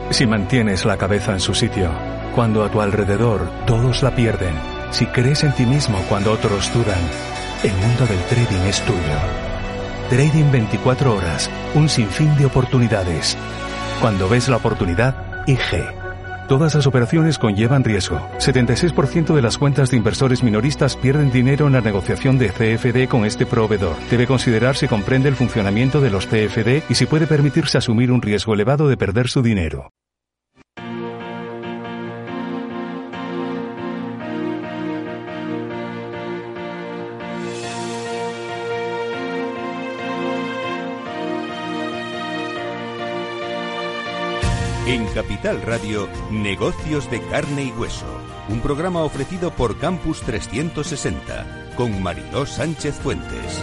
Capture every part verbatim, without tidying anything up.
Si mantienes la cabeza en su sitio, cuando a tu alrededor todos la pierden, si crees en ti mismo cuando otros dudan, el mundo del trading es tuyo. Trading veinticuatro horas, un sinfín de oportunidades. Cuando ves la oportunidad, I G. Todas las operaciones conllevan riesgo. setenta y seis por ciento de las cuentas de inversores minoristas pierden dinero en la negociación de C F D con este proveedor. Debe considerar si comprende el funcionamiento de los C F D y si puede permitirse asumir un riesgo elevado de perder su dinero. En Capital Radio, Negocios de Carne y Hueso, un programa ofrecido por Campus trescientos sesenta, con Mariló Sánchez Fuentes.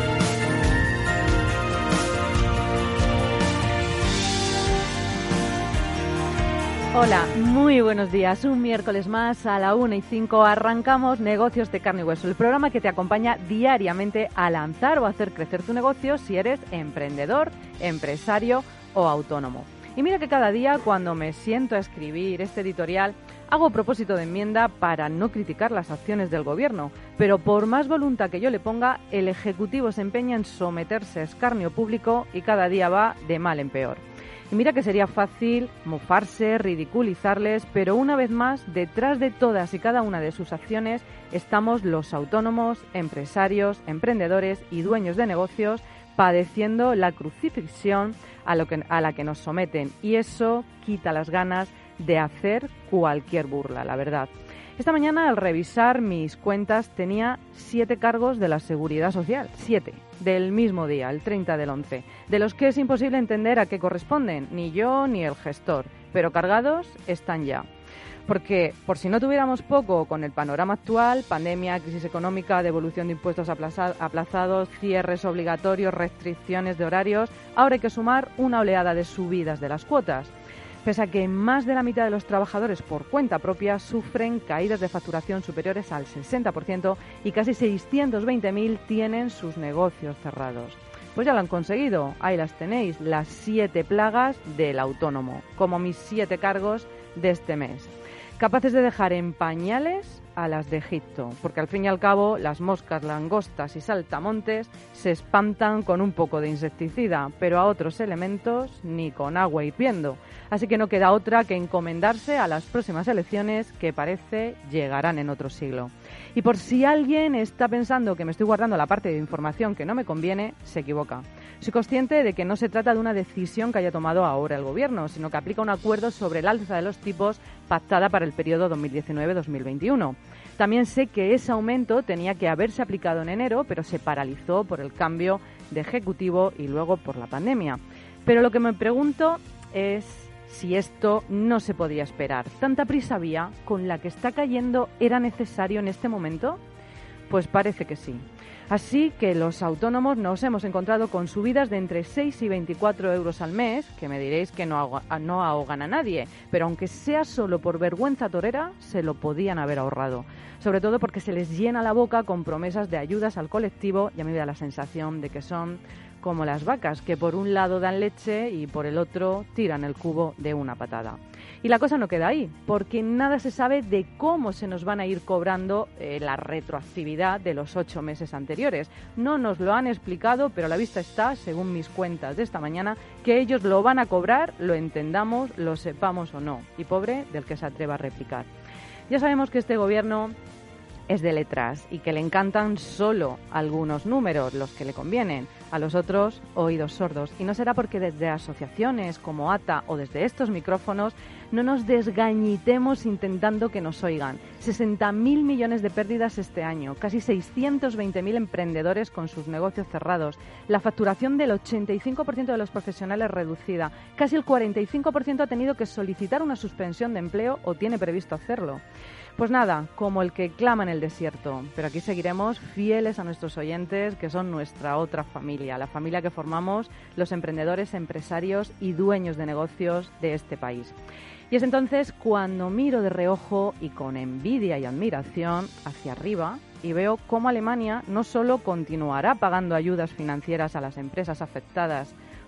Hola, muy buenos días. Un miércoles más a la una y cinco arrancamos Negocios de Carne y Hueso, el programa que te acompaña diariamente a lanzar o hacer crecer tu negocio si eres emprendedor, empresario o autónomo. Y mira que cada día cuando me siento a escribir este editorial hago propósito de enmienda para no criticar las acciones del gobierno, pero por más voluntad que yo le ponga, el Ejecutivo se empeña en someterse a escarnio público y cada día va de mal en peor. Y mira que sería fácil mofarse, ridiculizarles, pero una vez más, detrás de todas y cada una de sus acciones estamos los autónomos, empresarios, emprendedores y dueños de negocios padeciendo la crucifixión a, lo que, a la que nos someten, y eso quita las ganas de hacer cualquier burla, la verdad. Esta mañana, al revisar mis cuentas, tenía siete cargos de la Seguridad Social, siete, del mismo día, el treinta del once, de los que es imposible entender a qué corresponden, ni yo ni el gestor, pero cargados están ya. Porque, por si no tuviéramos poco con el panorama actual, pandemia, crisis económica, devolución de impuestos aplazados, cierres obligatorios, restricciones de horarios, ahora hay que sumar una oleada de subidas de las cuotas. Pese a que más de la mitad de los trabajadores por cuenta propia sufren caídas de facturación superiores al sesenta por ciento y casi seiscientos veinte mil tienen sus negocios cerrados. Pues ya lo han conseguido, ahí las tenéis, las siete plagas del autónomo, como mis siete cargos de este mes. Capaces de dejar en pañales a las de Egipto, porque al fin y al cabo las moscas, langostas y saltamontes se espantan con un poco de insecticida, pero a otros elementos ni con agua hirviendo. Así que no queda otra que encomendarse a las próximas elecciones que parece llegarán en otro siglo. Y por si alguien está pensando que me estoy guardando la parte de información que no me conviene, se equivoca. Soy consciente de que no se trata de una decisión que haya tomado ahora el Gobierno, sino que aplica un acuerdo sobre el alza de los tipos pactada para el periodo dos mil diecinueve dos mil veintiuno. También sé que ese aumento tenía que haberse aplicado en enero, pero se paralizó por el cambio de ejecutivo y luego por la pandemia. Pero lo que me pregunto es si esto no se podía esperar. ¿Tanta prisa había? ¿Con la que está cayendo era necesario en este momento? Pues parece que sí. Así que los autónomos nos hemos encontrado con subidas de entre seis y veinticuatro euros al mes, que me diréis que no, ahoga, no ahogan a nadie, pero aunque sea solo por vergüenza torera, se lo podían haber ahorrado. Sobre todo porque se les llena la boca con promesas de ayudas al colectivo y a mí me da la sensación de que son como las vacas, que por un lado dan leche y por el otro tiran el cubo de una patada. Y la cosa no queda ahí, porque nada se sabe de cómo se nos van a ir cobrando eh, la retroactividad de los ocho meses anteriores. No nos lo han explicado, pero a la vista está, según mis cuentas de esta mañana, que ellos lo van a cobrar, lo entendamos, lo sepamos o no. Y pobre del que se atreva a replicar. Ya sabemos que este gobierno es de letras y que le encantan solo algunos números, los que le convienen, a los otros oídos sordos. Y no será porque desde asociaciones como A T A o desde estos micrófonos no nos desgañitemos intentando que nos oigan. sesenta mil millones de pérdidas este año, casi seiscientos veinte mil emprendedores con sus negocios cerrados, la facturación del ochenta y cinco por ciento de los profesionales reducida, casi el cuarenta y cinco por ciento ha tenido que solicitar una suspensión de empleo o tiene previsto hacerlo. Pues nada, como el que clama en el desierto, pero aquí seguiremos fieles a nuestros oyentes, que son nuestra otra familia, la familia que formamos los emprendedores, empresarios y dueños de negocios de este país. Y es entonces cuando miro de reojo y con envidia y admiración hacia arriba y veo cómo Alemania no solo continuará pagando ayudas financieras a las empresas afectadas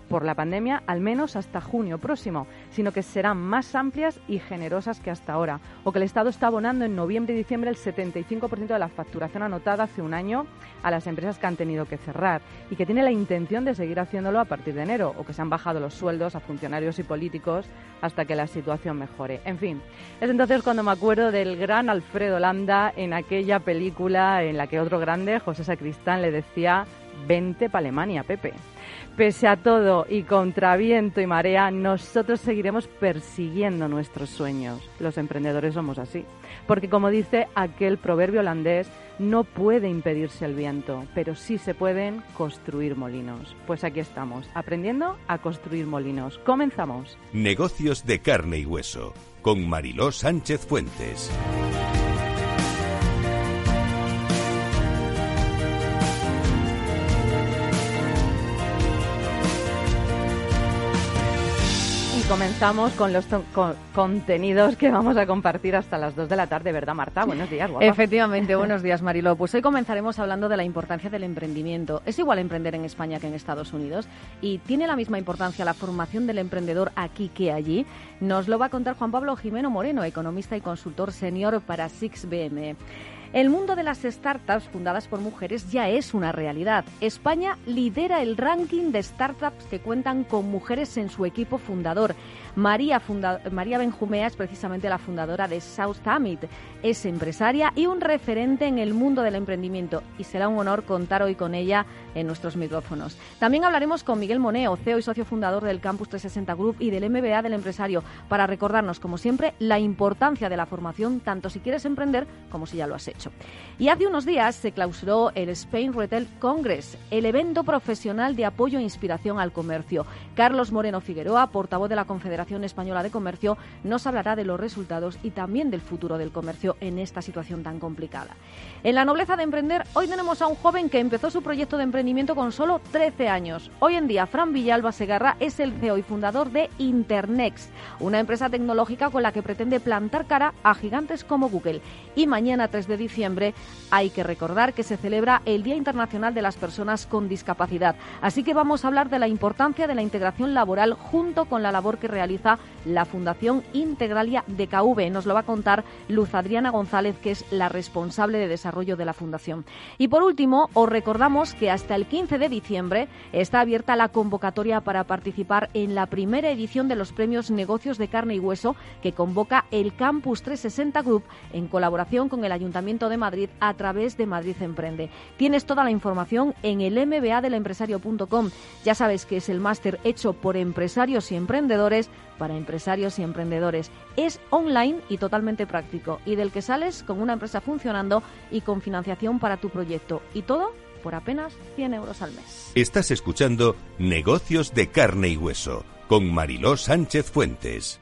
por la pandemia al menos hasta junio próximo, sino que serán más amplias y generosas que hasta ahora, o que el Estado está abonando en noviembre y diciembre el setenta y cinco por ciento de la facturación anotada hace un año a las empresas que han tenido que cerrar y que tiene la intención de seguir haciéndolo a partir de enero, o que se han bajado los sueldos a funcionarios y políticos hasta que la situación mejore. En fin, es entonces cuando me acuerdo del gran Alfredo Landa en aquella película en la que otro grande, José Sacristán, le decía: vente pa' Alemania, Pepe. Pese a todo y contra viento y marea, nosotros seguiremos persiguiendo nuestros sueños. Los emprendedores somos así. Porque, como dice aquel proverbio holandés, no puede impedirse el viento, pero sí se pueden construir molinos. Pues aquí estamos, aprendiendo a construir molinos. Comenzamos. Negocios de carne y hueso, con Mariló Sánchez Fuentes. Comenzamos con los to- con contenidos que vamos a compartir hasta las dos de la tarde, ¿verdad, Marta? Buenos días, guapa. Efectivamente, buenos días, Mariló. Pues hoy comenzaremos hablando de la importancia del emprendimiento. Es igual emprender en España que en Estados Unidos y tiene la misma importancia la formación del emprendedor aquí que allí. Nos lo va a contar Juan Pablo Jimeno Moreno, economista y consultor senior para Six B M E. El mundo de las startups fundadas por mujeres ya es una realidad. España lidera el ranking de startups que cuentan con mujeres en su equipo fundador. María, funda- María Benjumea es precisamente la fundadora de South Summit. Es empresaria y un referente en el mundo del emprendimiento y será un honor contar hoy con ella en nuestros micrófonos. También hablaremos con Miguel Moneo, C E O y socio fundador del Campus trescientos sesenta Group y del M B A del empresario, para recordarnos, como siempre, la importancia de la formación, tanto si quieres emprender como si ya lo has hecho. Y hace unos días se clausuró el Spain Retail Congress, el evento profesional de apoyo e inspiración al comercio. Carlos Moreno Figueroa, portavoz de la Confederación Española de Comercio, nos hablará de los resultados y también del futuro del comercio en esta situación tan complicada. En la nobleza de emprender, hoy tenemos a un joven que empezó su proyecto de emprendimiento con solo trece años. Hoy en día, Fran Villalba Segarra es el C E O y fundador de Internext, una empresa tecnológica con la que pretende plantar cara a gigantes como Google. Y mañana, tres de diciembre, hay que recordar que se celebra el Día Internacional de las Personas con Discapacidad. Así que vamos a hablar de la importancia de la integración laboral junto con la labor que realiza la Fundación Integralia de K V. Nos lo va a contar Luz Adriana González, que es la responsable de desarrollo de la Fundación. Y por último, os recordamos que hasta el quince de diciembre está abierta la convocatoria para participar en la primera edición de los premios Negocios de Carne y Hueso que convoca el Campus trescientos sesenta Group en colaboración con el Ayuntamiento de Madrid a través de Madrid Emprende. Tienes toda la información en el m b a del empresario punto com. Ya sabes que es el máster hecho por empresarios y emprendedores para empresarios y emprendedores. Es online y totalmente práctico y del que sales con una empresa funcionando y con financiación para tu proyecto. Y todo por apenas cien euros al mes. Estás escuchando Negocios de carne y hueso con Mariló Sánchez Fuentes.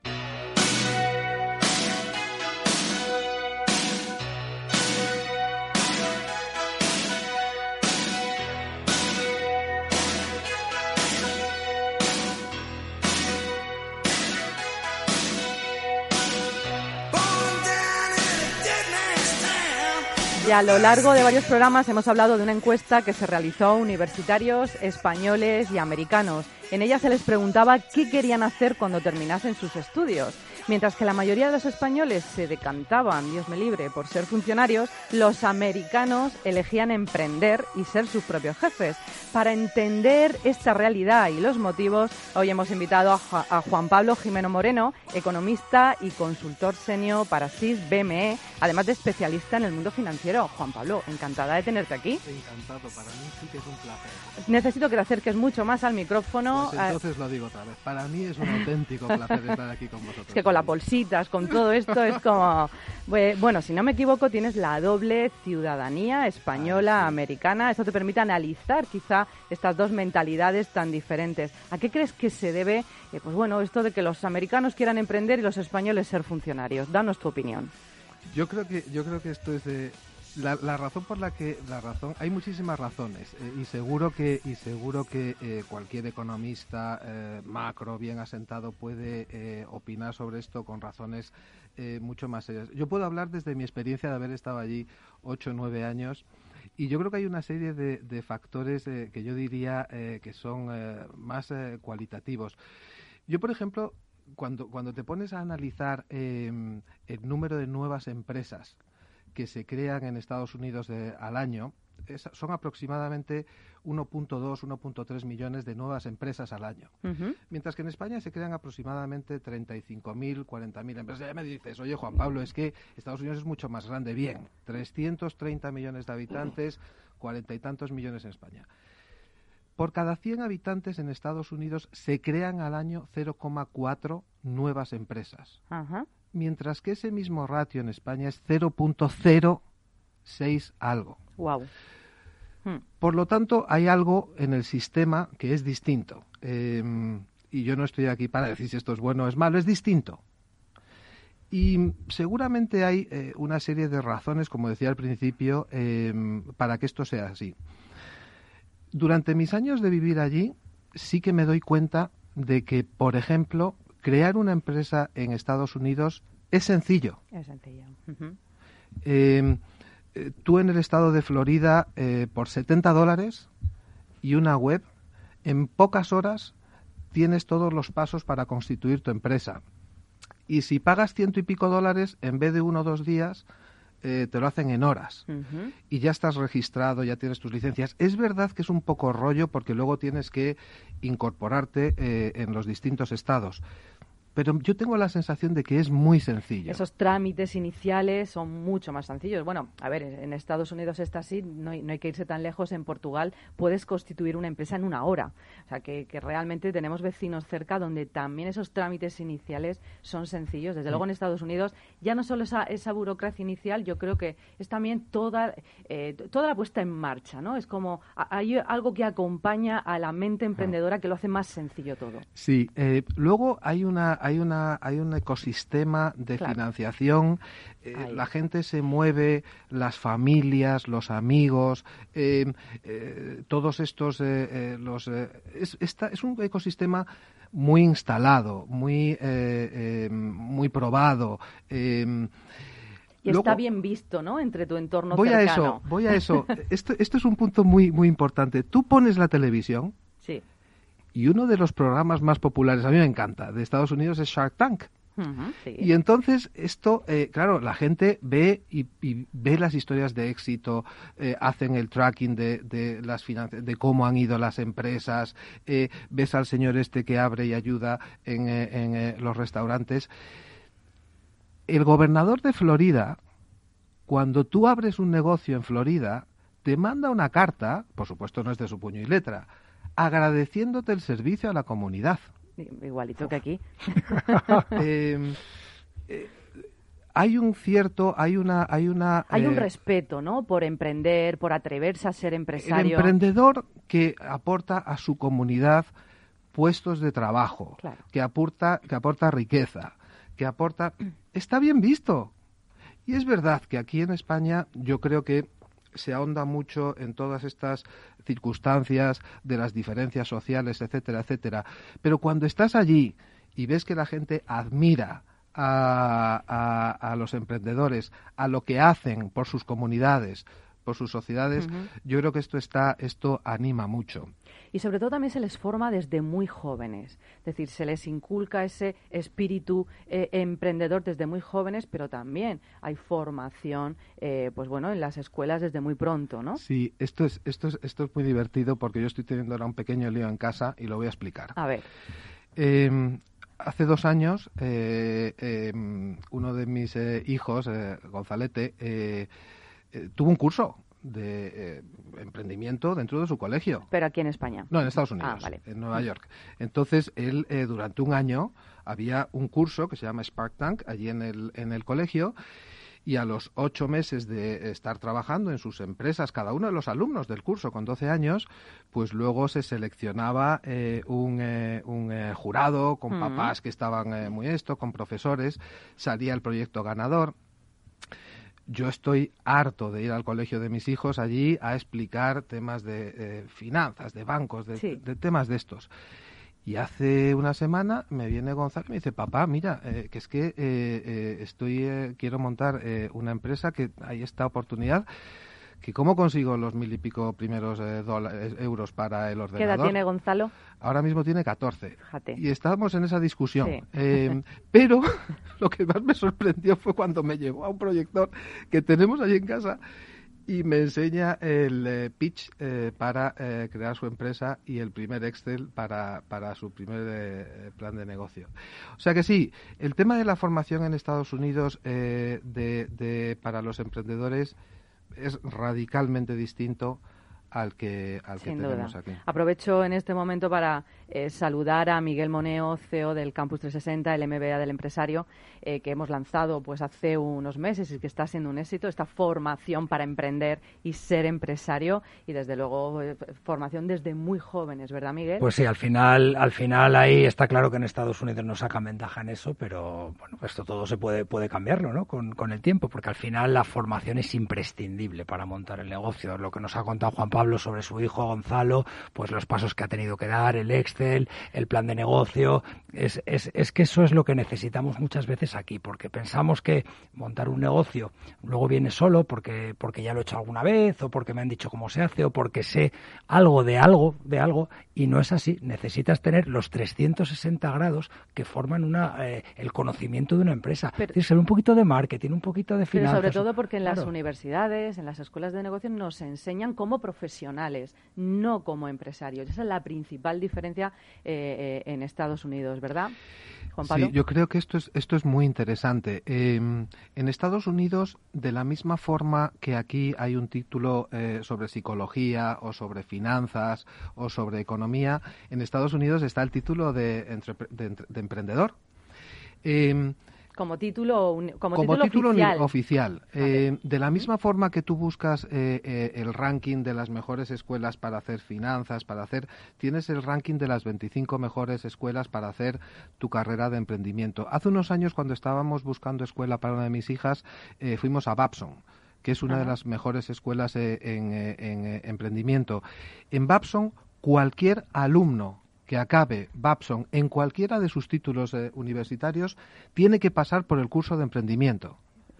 Y a lo largo de varios programas hemos hablado de una encuesta que se realizó a universitarios españoles y americanos. En ella se les preguntaba qué querían hacer cuando terminasen sus estudios. Mientras que la mayoría de los españoles se decantaban, Dios me libre, por ser funcionarios, los americanos elegían emprender y ser sus propios jefes. Para entender esta realidad y los motivos, hoy hemos invitado a, a Juan Pablo Jimeno Moreno, economista y consultor senior para Six B M E, además de especialista en el mundo financiero. Juan Pablo, encantada de tenerte aquí. Encantado, para mí sí que es un placer. Necesito que te acerques mucho más al micrófono. Pues entonces lo digo otra vez, para mí es un auténtico placer estar aquí con vosotros. Es que con las bolsitas, con todo esto es como... Bueno, si no me equivoco, tienes la doble ciudadanía española, americana. Esto te permite analizar quizá estas dos mentalidades tan diferentes. ¿A qué crees que se debe, eh, pues bueno, esto de que los americanos quieran emprender y los españoles ser funcionarios? Danos tu opinión. Yo creo que yo creo que esto es de la, la razón por la que la razón hay muchísimas razones eh, y seguro que y seguro que eh, cualquier economista eh, macro bien asentado puede eh, opinar sobre esto con razones eh, mucho más serias. Yo puedo hablar desde mi experiencia de haber estado allí ocho o nueve años y yo creo que hay una serie de, de factores eh, que yo diría eh, que son eh, más eh, cualitativos. Yo, por ejemplo, cuando, cuando te pones a analizar eh, el número de nuevas empresas que se crean en Estados Unidos de, al año, es, son aproximadamente uno punto dos, uno punto tres millones de nuevas empresas al año. Uh-huh. Mientras que en España se crean aproximadamente treinta y cinco mil, cuarenta mil empresas. Ya me dices, oye, Juan Pablo, es que Estados Unidos es mucho más grande. Bien, trescientos treinta millones de habitantes, cuarenta y tantos millones en España. Por cada cien habitantes en Estados Unidos se crean al año cero coma cuatro nuevas empresas. Uh-huh. Mientras que ese mismo ratio en España es cero punto cero seis algo. Wow. Hmm. Por lo tanto, hay algo en el sistema que es distinto. Eh, y yo no estoy aquí para decir si esto es bueno o es malo, es distinto. Y seguramente hay eh, una serie de razones, como decía al principio, eh, para que esto sea así. Durante mis años de vivir allí, sí que me doy cuenta de que, por ejemplo, crear una empresa en Estados Unidos es sencillo. Es sencillo. Uh-huh. Eh, tú en el estado de Florida, eh, por setenta dólares y una web, en pocas horas tienes todos los pasos para constituir tu empresa. Y si pagas ciento y pico dólares, en vez de uno o dos días, eh, te lo hacen en horas. Uh-huh. Y ya estás registrado, ya tienes tus licencias. Es verdad que es un poco rollo porque luego tienes que incorporarte eh, en los distintos estados. Pero yo tengo la sensación de que es muy sencillo. Esos trámites iniciales son mucho más sencillos. Bueno, a ver, en Estados Unidos está así, no hay, no hay que irse tan lejos. En Portugal puedes constituir una empresa en una hora. O sea, que, que realmente tenemos vecinos cerca donde también esos trámites iniciales son sencillos. Desde sí. luego en Estados Unidos ya no solo esa, esa burocracia inicial, yo creo que es también toda, eh, toda la puesta en marcha, ¿no? Es como hay algo que acompaña a la mente emprendedora que lo hace más sencillo todo. Sí, eh, luego hay una... Hay, una, hay un ecosistema de claro. financiación, eh, la gente se mueve, las familias, los amigos, eh, eh, todos estos, eh, eh, los, eh, es, esta, es un ecosistema muy instalado, muy, eh, eh, muy probado. Eh, Y Luego, está bien visto, ¿no?, entre tu entorno voy cercano. A eso, voy a eso. Esto, esto es un punto muy, muy importante. Tú pones la televisión. Sí. Y uno de los programas más populares, a mí me encanta, de Estados Unidos es Shark Tank. Uh-huh, sí. Y entonces esto, eh, claro, la gente ve y, y ve las historias de éxito, eh, hacen el tracking de, de las finanzas, de cómo han ido las empresas, eh, ves al señor este que abre y ayuda en, eh, en eh, los restaurantes. El gobernador de Florida, cuando tú abres un negocio en Florida, te manda una carta, por supuesto no es de su puño y letra, agradeciéndote el servicio a la comunidad. Igualito Uf. que aquí. eh, eh, hay un cierto, hay una, hay una, hay un eh, respeto, ¿no?, por emprender, por atreverse a ser empresario. El emprendedor que aporta a su comunidad puestos de trabajo, claro. que aporta, que aporta riqueza, que aporta, está bien visto. Y es verdad que aquí en España yo creo que se ahonda mucho en todas estas circunstancias de las diferencias sociales, etcétera, etcétera. Pero cuando estás allí y ves que la gente admira a, a, a los emprendedores, a lo que hacen por sus comunidades, por sus sociedades, uh-huh. yo creo que esto está, esto anima mucho. Y sobre todo también se les forma desde muy jóvenes, es decir, se les inculca ese espíritu eh, emprendedor desde muy jóvenes, pero también hay formación, eh, pues bueno, en las escuelas desde muy pronto, ¿no? Sí, esto es, esto es, esto es muy divertido porque yo estoy teniendo ahora un pequeño lío en casa y lo voy a explicar. A ver. Eh, hace dos años, eh, eh, uno de mis eh, hijos, eh, Gonzalete, eh, eh, tuvo un curso de eh, emprendimiento dentro de su colegio. ¿Pero aquí en España? No, en Estados Unidos, ah, vale. en Nueva York. Entonces, él eh, durante un año había un curso que se llama Spark Tank allí en el, en el colegio, y a los ocho meses de estar trabajando en sus empresas, cada uno de los alumnos del curso con doce años, pues luego se seleccionaba eh, un, eh, un eh, jurado con uh-huh. papás que estaban eh, muy esto, con profesores, salía el proyecto ganador. Yo estoy harto de ir al colegio de mis hijos allí a explicar temas de eh, finanzas, de bancos, de, sí. de temas de estos. Y hace una semana me viene Gonzalo y me dice, papá, mira, eh, que es que eh, eh, estoy eh, quiero montar eh, una empresa, que hay esta oportunidad, que cómo consigo los mil y pico primeros eh, dólares, euros para el ordenador. ¿Qué edad tiene Gonzalo? Ahora mismo tiene catorce. Fíjate. Y estábamos en esa discusión. Sí. Eh, pero lo que más me sorprendió fue cuando me llevó a un proyector que tenemos allí en casa y me enseña el eh, pitch eh, para eh, crear su empresa y el primer Excel para, para su primer eh, plan de negocio. O sea que sí, el tema de la formación en Estados Unidos eh, de, de, para los emprendedores es radicalmente distinto al que al que Sin tenemos duda. aquí. Aprovecho en este momento para eh, saludar a Miguel Moneo, C E O del Campus trescientos sesenta, el M B A del empresario, eh, que hemos lanzado pues hace unos meses y que está siendo un éxito, esta formación para emprender y ser empresario, y desde luego eh, formación desde muy jóvenes, ¿verdad, Miguel? Pues sí, al final, al final ahí está claro que en Estados Unidos no sacan ventaja en eso, pero bueno, esto todo se puede puede cambiarlo, ¿no? Con, con el tiempo, porque al final la formación es imprescindible para montar el negocio. Lo que nos ha contado Juan Pablo sobre su hijo Gonzalo, pues los pasos que ha tenido que dar, el Excel, el plan de negocio, es, es, es que eso es lo que necesitamos muchas veces aquí, porque pensamos que montar un negocio luego viene solo porque, porque ya lo he hecho alguna vez, o porque me han dicho cómo se hace, o porque sé algo de algo, de algo, y no es así. Necesitas tener los trescientos sesenta grados que forman una eh, el conocimiento de una empresa. Pero, es decir, ser un poquito de marketing, un poquito de finanzas. Pero sobre todo porque en claro. las universidades, en las escuelas de negocio, nos enseñan como profesionales, no como empresarios. Esa es la principal diferencia eh, eh, en Estados Unidos, ¿verdad, Juan Pablo? Sí, yo creo que esto es, esto es muy interesante. Eh, en Estados Unidos, de la misma forma que aquí hay un título eh, sobre psicología o sobre finanzas o sobre economía, en Estados Unidos está el título de, entre, de, de emprendedor. Eh, Como título, como como título, título oficial. oficial. Eh, de la misma forma que tú buscas eh, eh, el ranking de las mejores escuelas para hacer finanzas, para hacer, tienes el ranking de las veinticinco mejores escuelas para hacer tu carrera de emprendimiento. Hace unos años, cuando estábamos buscando escuela para una de mis hijas, eh, fuimos a Babson, que es una Ajá. de las mejores escuelas eh, en, eh, en eh, emprendimiento. En Babson, cualquier alumno que acabe Babson en cualquiera de sus títulos eh, universitarios tiene que pasar por el curso de emprendimiento,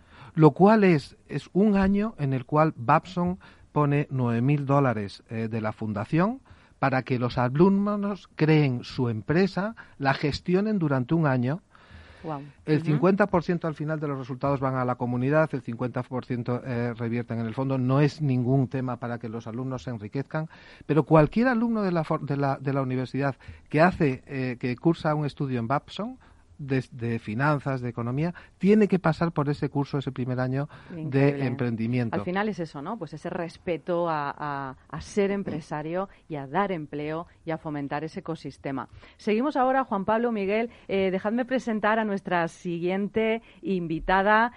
lo cual es, es un año en el cual Babson pone nueve mil dólares eh, de la fundación para que los alumnos creen su empresa, la gestionen durante un año. Wow. El uh-huh. cincuenta por ciento al final de los resultados van a la comunidad, el cincuenta por ciento eh, revierten en el fondo. No es ningún tema para que los alumnos se enriquezcan, pero cualquier alumno de la, de la, de la universidad que hace, eh, que cursa un estudio en Babson, de, de finanzas, de economía, tiene que pasar por ese curso, ese primer año Increíble. de emprendimiento. Al final es eso, ¿no? Pues ese respeto a, a, a ser empresario y a dar empleo y a fomentar ese ecosistema. Seguimos ahora, Juan Pablo, Miguel, eh, dejadme presentar a nuestra siguiente invitada,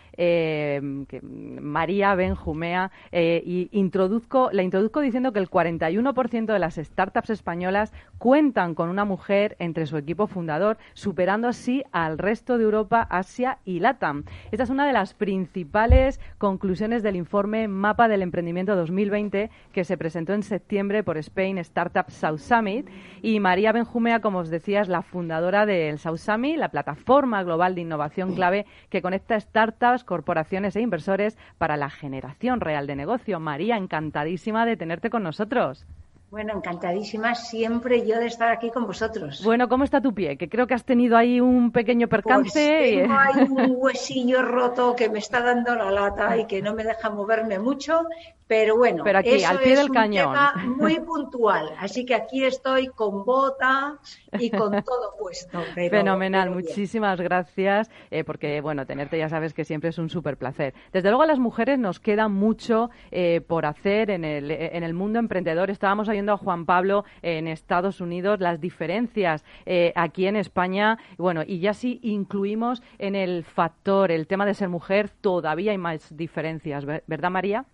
eh, que, María Benjumea, eh, y introduzco, la introduzco diciendo que el cuarenta y uno por ciento de las startups españolas cuentan con una mujer entre su equipo fundador, superando así al resto de Europa, Asia y LATAM. Esta es una de las principales conclusiones del informe Mapa del Emprendimiento dos mil veinte que se presentó en septiembre por Spain Startup South Summit, y María Benjumea, como os decía, es la fundadora del South Summit, la plataforma global de innovación clave que conecta startups, corporaciones e inversores para la generación real de negocio. María, encantadísima de tenerte con nosotros. Bueno, encantadísima siempre yo de estar aquí con vosotros. Bueno, ¿cómo está tu pie? Que creo que has tenido ahí un pequeño percance. Pues tengo ahí un huesillo roto que me está dando la lata y que no me deja moverme mucho, pero bueno, pero aquí, eso al pie es del un cañón. tema muy puntual, así que aquí estoy con bota y con todo puesto. Pero, Fenomenal, pero muchísimas gracias, eh, porque bueno, tenerte ya sabes que siempre es un súper placer. Desde luego a las mujeres nos queda mucho eh, por hacer en el, en el mundo emprendedor. Estábamos oyendo a Juan Pablo eh, en Estados Unidos, las diferencias eh, aquí en España, bueno, y ya si incluimos en el factor, el tema de ser mujer, todavía hay más diferencias, ¿verdad, María?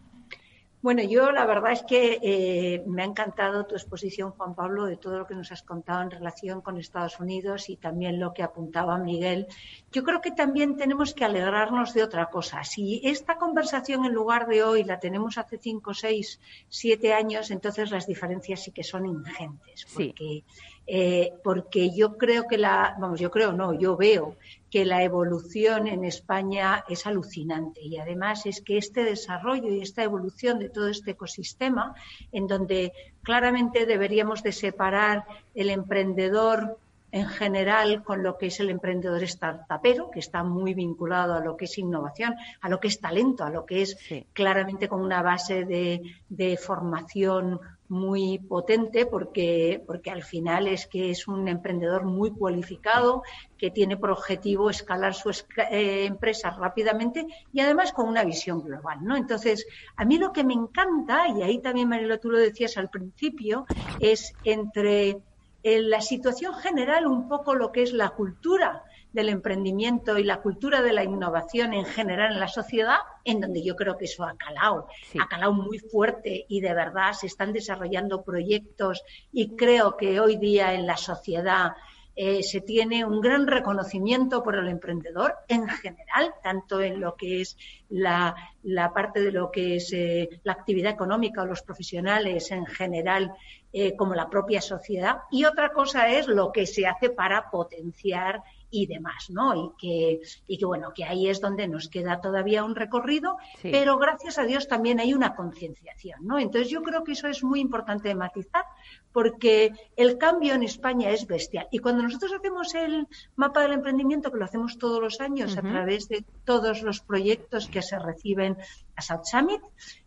Bueno, yo la verdad es que eh, me ha encantado tu exposición, Juan Pablo, de todo lo que nos has contado en relación con Estados Unidos y también lo que apuntaba Miguel. Yo creo que también tenemos que alegrarnos de otra cosa. Si esta conversación en lugar de hoy la tenemos hace cinco, seis, siete años, entonces las diferencias sí que son ingentes. Porque sí. eh, porque yo creo que la, vamos, yo creo no, yo veo que la evolución en España es alucinante y además es que este desarrollo y esta evolución de todo este ecosistema, en donde claramente deberíamos de separar el emprendedor en general con lo que es el emprendedor startupero, que está muy vinculado a lo que es innovación, a lo que es talento, a lo que es sí. claramente con una base de, de formación muy potente, porque, porque al final es que es un emprendedor muy cualificado, que tiene por objetivo escalar su eh, empresa rápidamente y además con una visión global, ¿no? Entonces, a mí lo que me encanta, y ahí también, Marilo, tú lo decías al principio, es entre en la situación general un poco lo que es la cultura del emprendimiento y la cultura de la innovación en general en la sociedad, en donde yo creo que eso ha calado, sí. ha calado muy fuerte y de verdad se están desarrollando proyectos y creo que hoy día en la sociedad eh, se tiene un gran reconocimiento por el emprendedor en general, tanto en lo que es la, la parte de lo que es eh, la actividad económica o los profesionales en general, eh, como la propia sociedad. Y otra cosa es lo que se hace para potenciar y demás, ¿no? Y que, y que bueno, que ahí es donde nos queda todavía un recorrido, sí. pero gracias a Dios también hay una concienciación, ¿no? Entonces yo creo que eso es muy importante de matizar, porque el cambio en España es bestial. Y cuando nosotros hacemos el mapa del emprendimiento, que lo hacemos todos los años uh-huh. a través de todos los proyectos que se reciben a South Summit,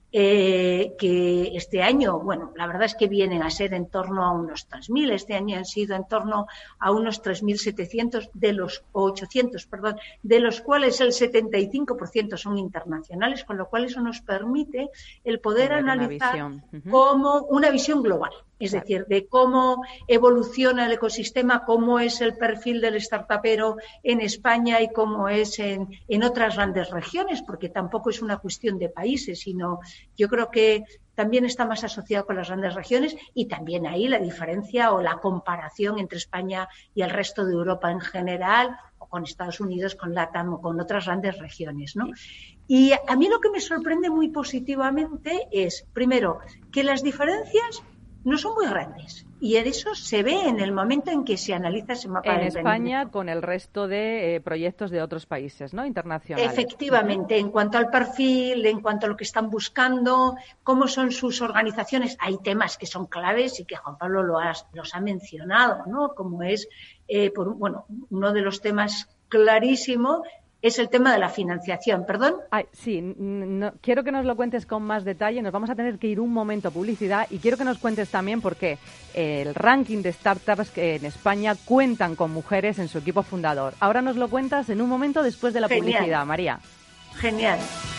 Eh, que este año, bueno, la verdad es que vienen a ser en torno a unos tres mil, este año han sido en torno a unos tres mil setecientos de los ochocientos, perdón, de los cuales el setenta y cinco por ciento son internacionales, con lo cual eso nos permite el poder Tener analizar una visión. Uh-huh. como una visión global. Es claro. decir, de cómo evoluciona el ecosistema, cómo es el perfil del startupero en España y cómo es en, en otras grandes regiones, porque tampoco es una cuestión de países, sino yo creo que también está más asociado con las grandes regiones y también ahí la diferencia o la comparación entre España y el resto de Europa en general, o con Estados Unidos, con LATAM o con otras grandes regiones, ¿no? Y a mí lo que me sorprende muy positivamente es, primero, que las diferencias no son muy grandes y eso se ve en el momento en que se analiza ese mapa en de España con el resto de eh, proyectos de otros países, ¿no? Internacionales. Efectivamente, en cuanto al perfil, en cuanto a lo que están buscando, cómo son sus organizaciones, hay temas que son claves y que Juan Pablo lo ha, los ha mencionado, ¿no? Como es, eh, por, bueno, uno de los temas clarísimo es el tema de la financiación, ¿perdón? Ay, sí, no, quiero que nos lo cuentes con más detalle. Nos vamos a tener que ir un momento a publicidad y quiero que nos cuentes también por qué el ranking de startups que en España cuentan con mujeres en su equipo fundador. Ahora nos lo cuentas en un momento después de la Genial. publicidad, María. Genial.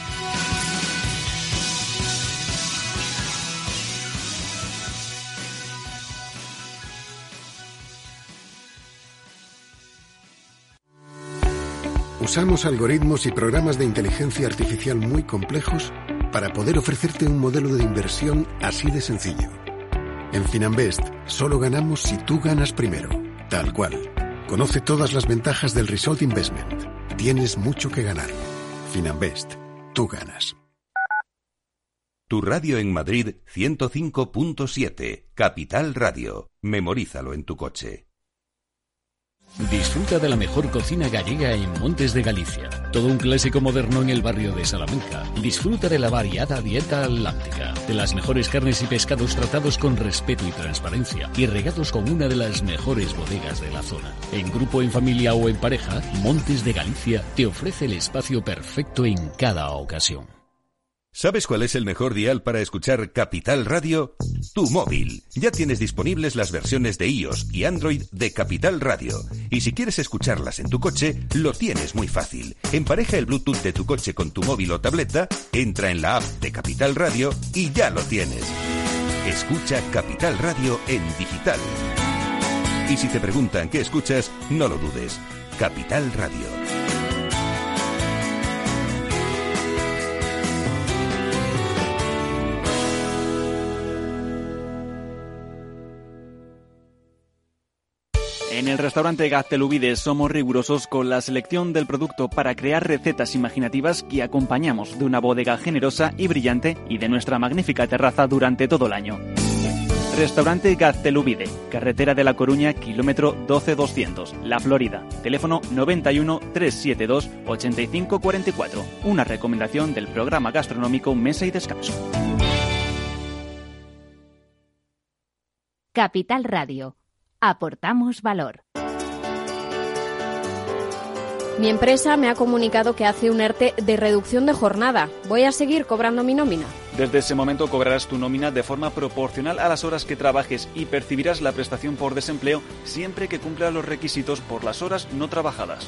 Usamos algoritmos y programas de inteligencia artificial muy complejos para poder ofrecerte un modelo de inversión así de sencillo. En Finanbest solo ganamos si tú ganas primero, tal cual. Conoce todas las ventajas del Result Investment. Tienes mucho que ganar. Finanbest, tú ganas. Tu radio en Madrid ciento cinco punto siete, Capital Radio. Memorízalo en tu coche. Disfruta de la mejor cocina gallega en Montes de Galicia. Todo un clásico moderno en el barrio de Salamanca. Disfruta de la variada dieta atlántica, de las mejores carnes y pescados tratados con respeto y transparencia y regados con una de las mejores bodegas de la zona. En grupo, en familia o en pareja, Montes de Galicia te ofrece el espacio perfecto en cada ocasión. ¿Sabes cuál es el mejor dial para escuchar Capital Radio? Tu móvil. Ya tienes disponibles las versiones de iOS y Android de Capital Radio. Y si quieres escucharlas en tu coche, lo tienes muy fácil. Empareja el Bluetooth de tu coche con tu móvil o tableta, entra en la app de Capital Radio y ya lo tienes. Escucha Capital Radio en digital. Y si te preguntan qué escuchas, no lo dudes. Capital Radio. En el restaurante Gaztelubides somos rigurosos con la selección del producto para crear recetas imaginativas que acompañamos de una bodega generosa y brillante y de nuestra magnífica terraza durante todo el año. Restaurante Gaztelubide, carretera de La Coruña, kilómetro doce doscientos, La Florida. Teléfono noventa y uno, trescientos setenta y dos, ochenta y cinco cuarenta y cuatro. Una recomendación del programa gastronómico Mesa y Descanso. Capital Radio. Aportamos valor. Mi empresa me ha comunicado que hace un ERTE de reducción de jornada. ¿Voy a seguir cobrando mi nómina? Desde ese momento cobrarás tu nómina de forma proporcional a las horas que trabajes y percibirás la prestación por desempleo siempre que cumpla los requisitos por las horas no trabajadas.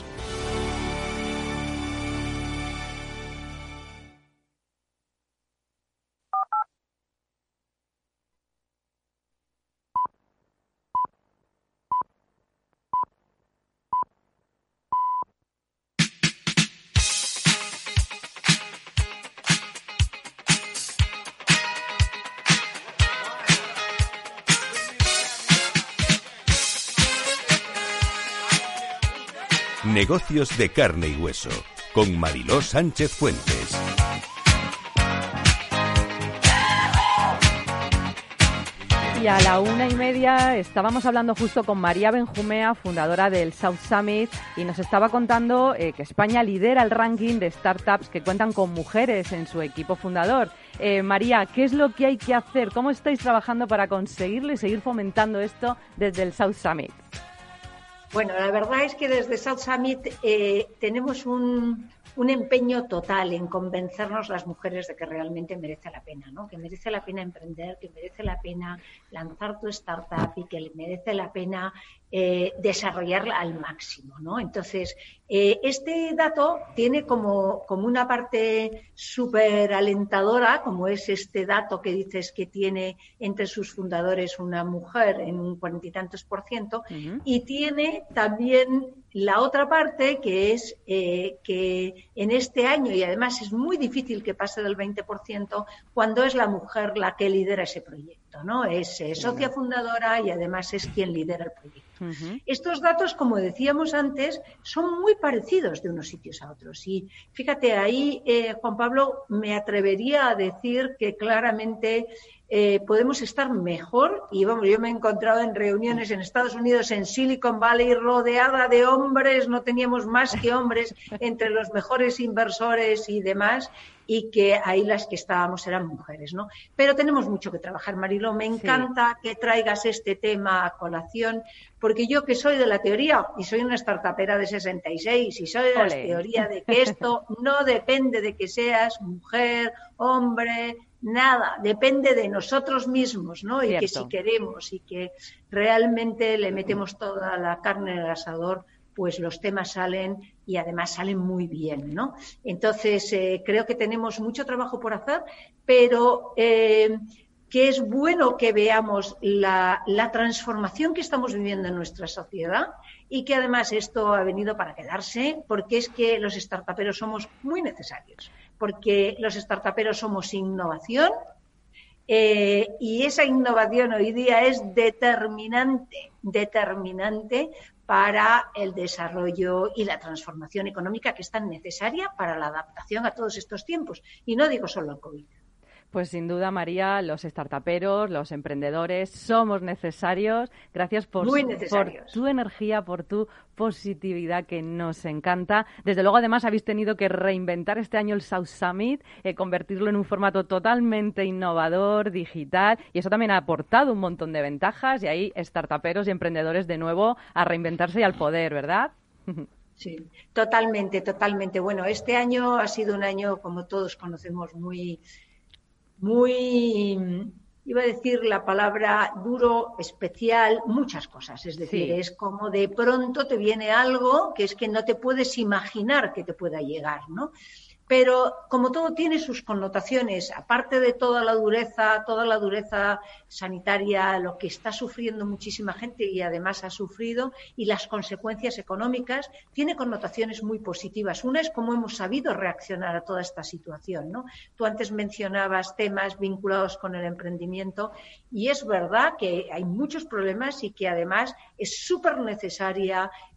Negocios de carne y hueso, con Mariló Sánchez Fuentes. Y a la una y media estábamos hablando justo con María Benjumea, fundadora del South Summit, y nos estaba contando eh, que España lidera el ranking de startups que cuentan con mujeres en su equipo fundador. Eh, María, ¿qué es lo que hay que hacer? ¿Cómo estáis trabajando para conseguirlo y seguir fomentando esto desde el South Summit? Bueno, la verdad es que desde South Summit eh, tenemos un, un empeño total en convencernos las mujeres de que realmente merece la pena, ¿no? Que merece la pena emprender, que merece la pena lanzar tu startup y que merece la pena eh, desarrollarla al máximo, ¿no? Entonces, eh, este dato tiene como, como una parte súper alentadora, como es este dato que dices que tiene entre sus fundadores una mujer en un cuarenta y tantos por ciento, uh-huh. Y tiene también la otra parte, que es eh, que en este año, y además es muy difícil que pase del veinte por ciento, cuando es la mujer la que lidera ese proyecto, ¿no? Es eh, socia fundadora y además es quien lidera el proyecto. Uh-huh. Estos datos, como decíamos antes, son muy parecidos de unos sitios a otros. Y fíjate, ahí, eh, Juan Pablo, me atrevería a decir que claramente Eh, podemos estar mejor, y vamos, yo me he encontrado en reuniones en Estados Unidos, en Silicon Valley, rodeada de hombres, no teníamos más que hombres entre los mejores inversores y demás, y que ahí las que estábamos eran mujeres, ¿no? Pero tenemos mucho que trabajar, Mariló. Me encanta sí. que traigas este tema a colación, porque yo que soy de la teoría, y soy una startupera de sesenta y seis, y soy de la teoría de que esto no depende de que seas mujer, hombre, nada, depende de nosotros mismos, ¿no? Y Cierto. Que si queremos y que realmente le metemos toda la carne en el asador, pues los temas salen y además salen muy bien, ¿no? Entonces, eh, creo que tenemos mucho trabajo por hacer, pero eh, que es bueno que veamos la, la transformación que estamos viviendo en nuestra sociedad y que además esto ha venido para quedarse, porque es que los startuperos somos muy necesarios, porque los startuperos somos innovación, eh, y esa innovación hoy día es determinante, determinante para el desarrollo y la transformación económica que es tan necesaria para la adaptación a todos estos tiempos. Y no digo solo al COVID. Pues sin duda, María, los startuperos, los emprendedores, somos necesarios. Gracias por, por tu energía, por tu positividad, que nos encanta. Desde luego, además, habéis tenido que reinventar este año el South Summit, eh, convertirlo en un formato totalmente innovador, digital, y eso también ha aportado un montón de ventajas, y ahí startuperos y emprendedores de nuevo a reinventarse y al poder, ¿verdad? Sí, totalmente, totalmente. Bueno, este año ha sido un año, como todos conocemos, muy... muy, iba a decir la palabra duro, especial, muchas cosas. Es decir, sí. es como de pronto te viene algo que es que no te puedes imaginar que te pueda llegar, ¿no? Pero como todo tiene sus connotaciones, aparte de toda la dureza, toda la dureza sanitaria, lo que está sufriendo muchísima gente y además ha sufrido, y las consecuencias económicas, tiene connotaciones muy positivas. Una es cómo hemos sabido reaccionar a toda esta situación, ¿no? Tú antes mencionabas temas vinculados con el emprendimiento, y es verdad que hay muchos problemas y que además es súper necesaria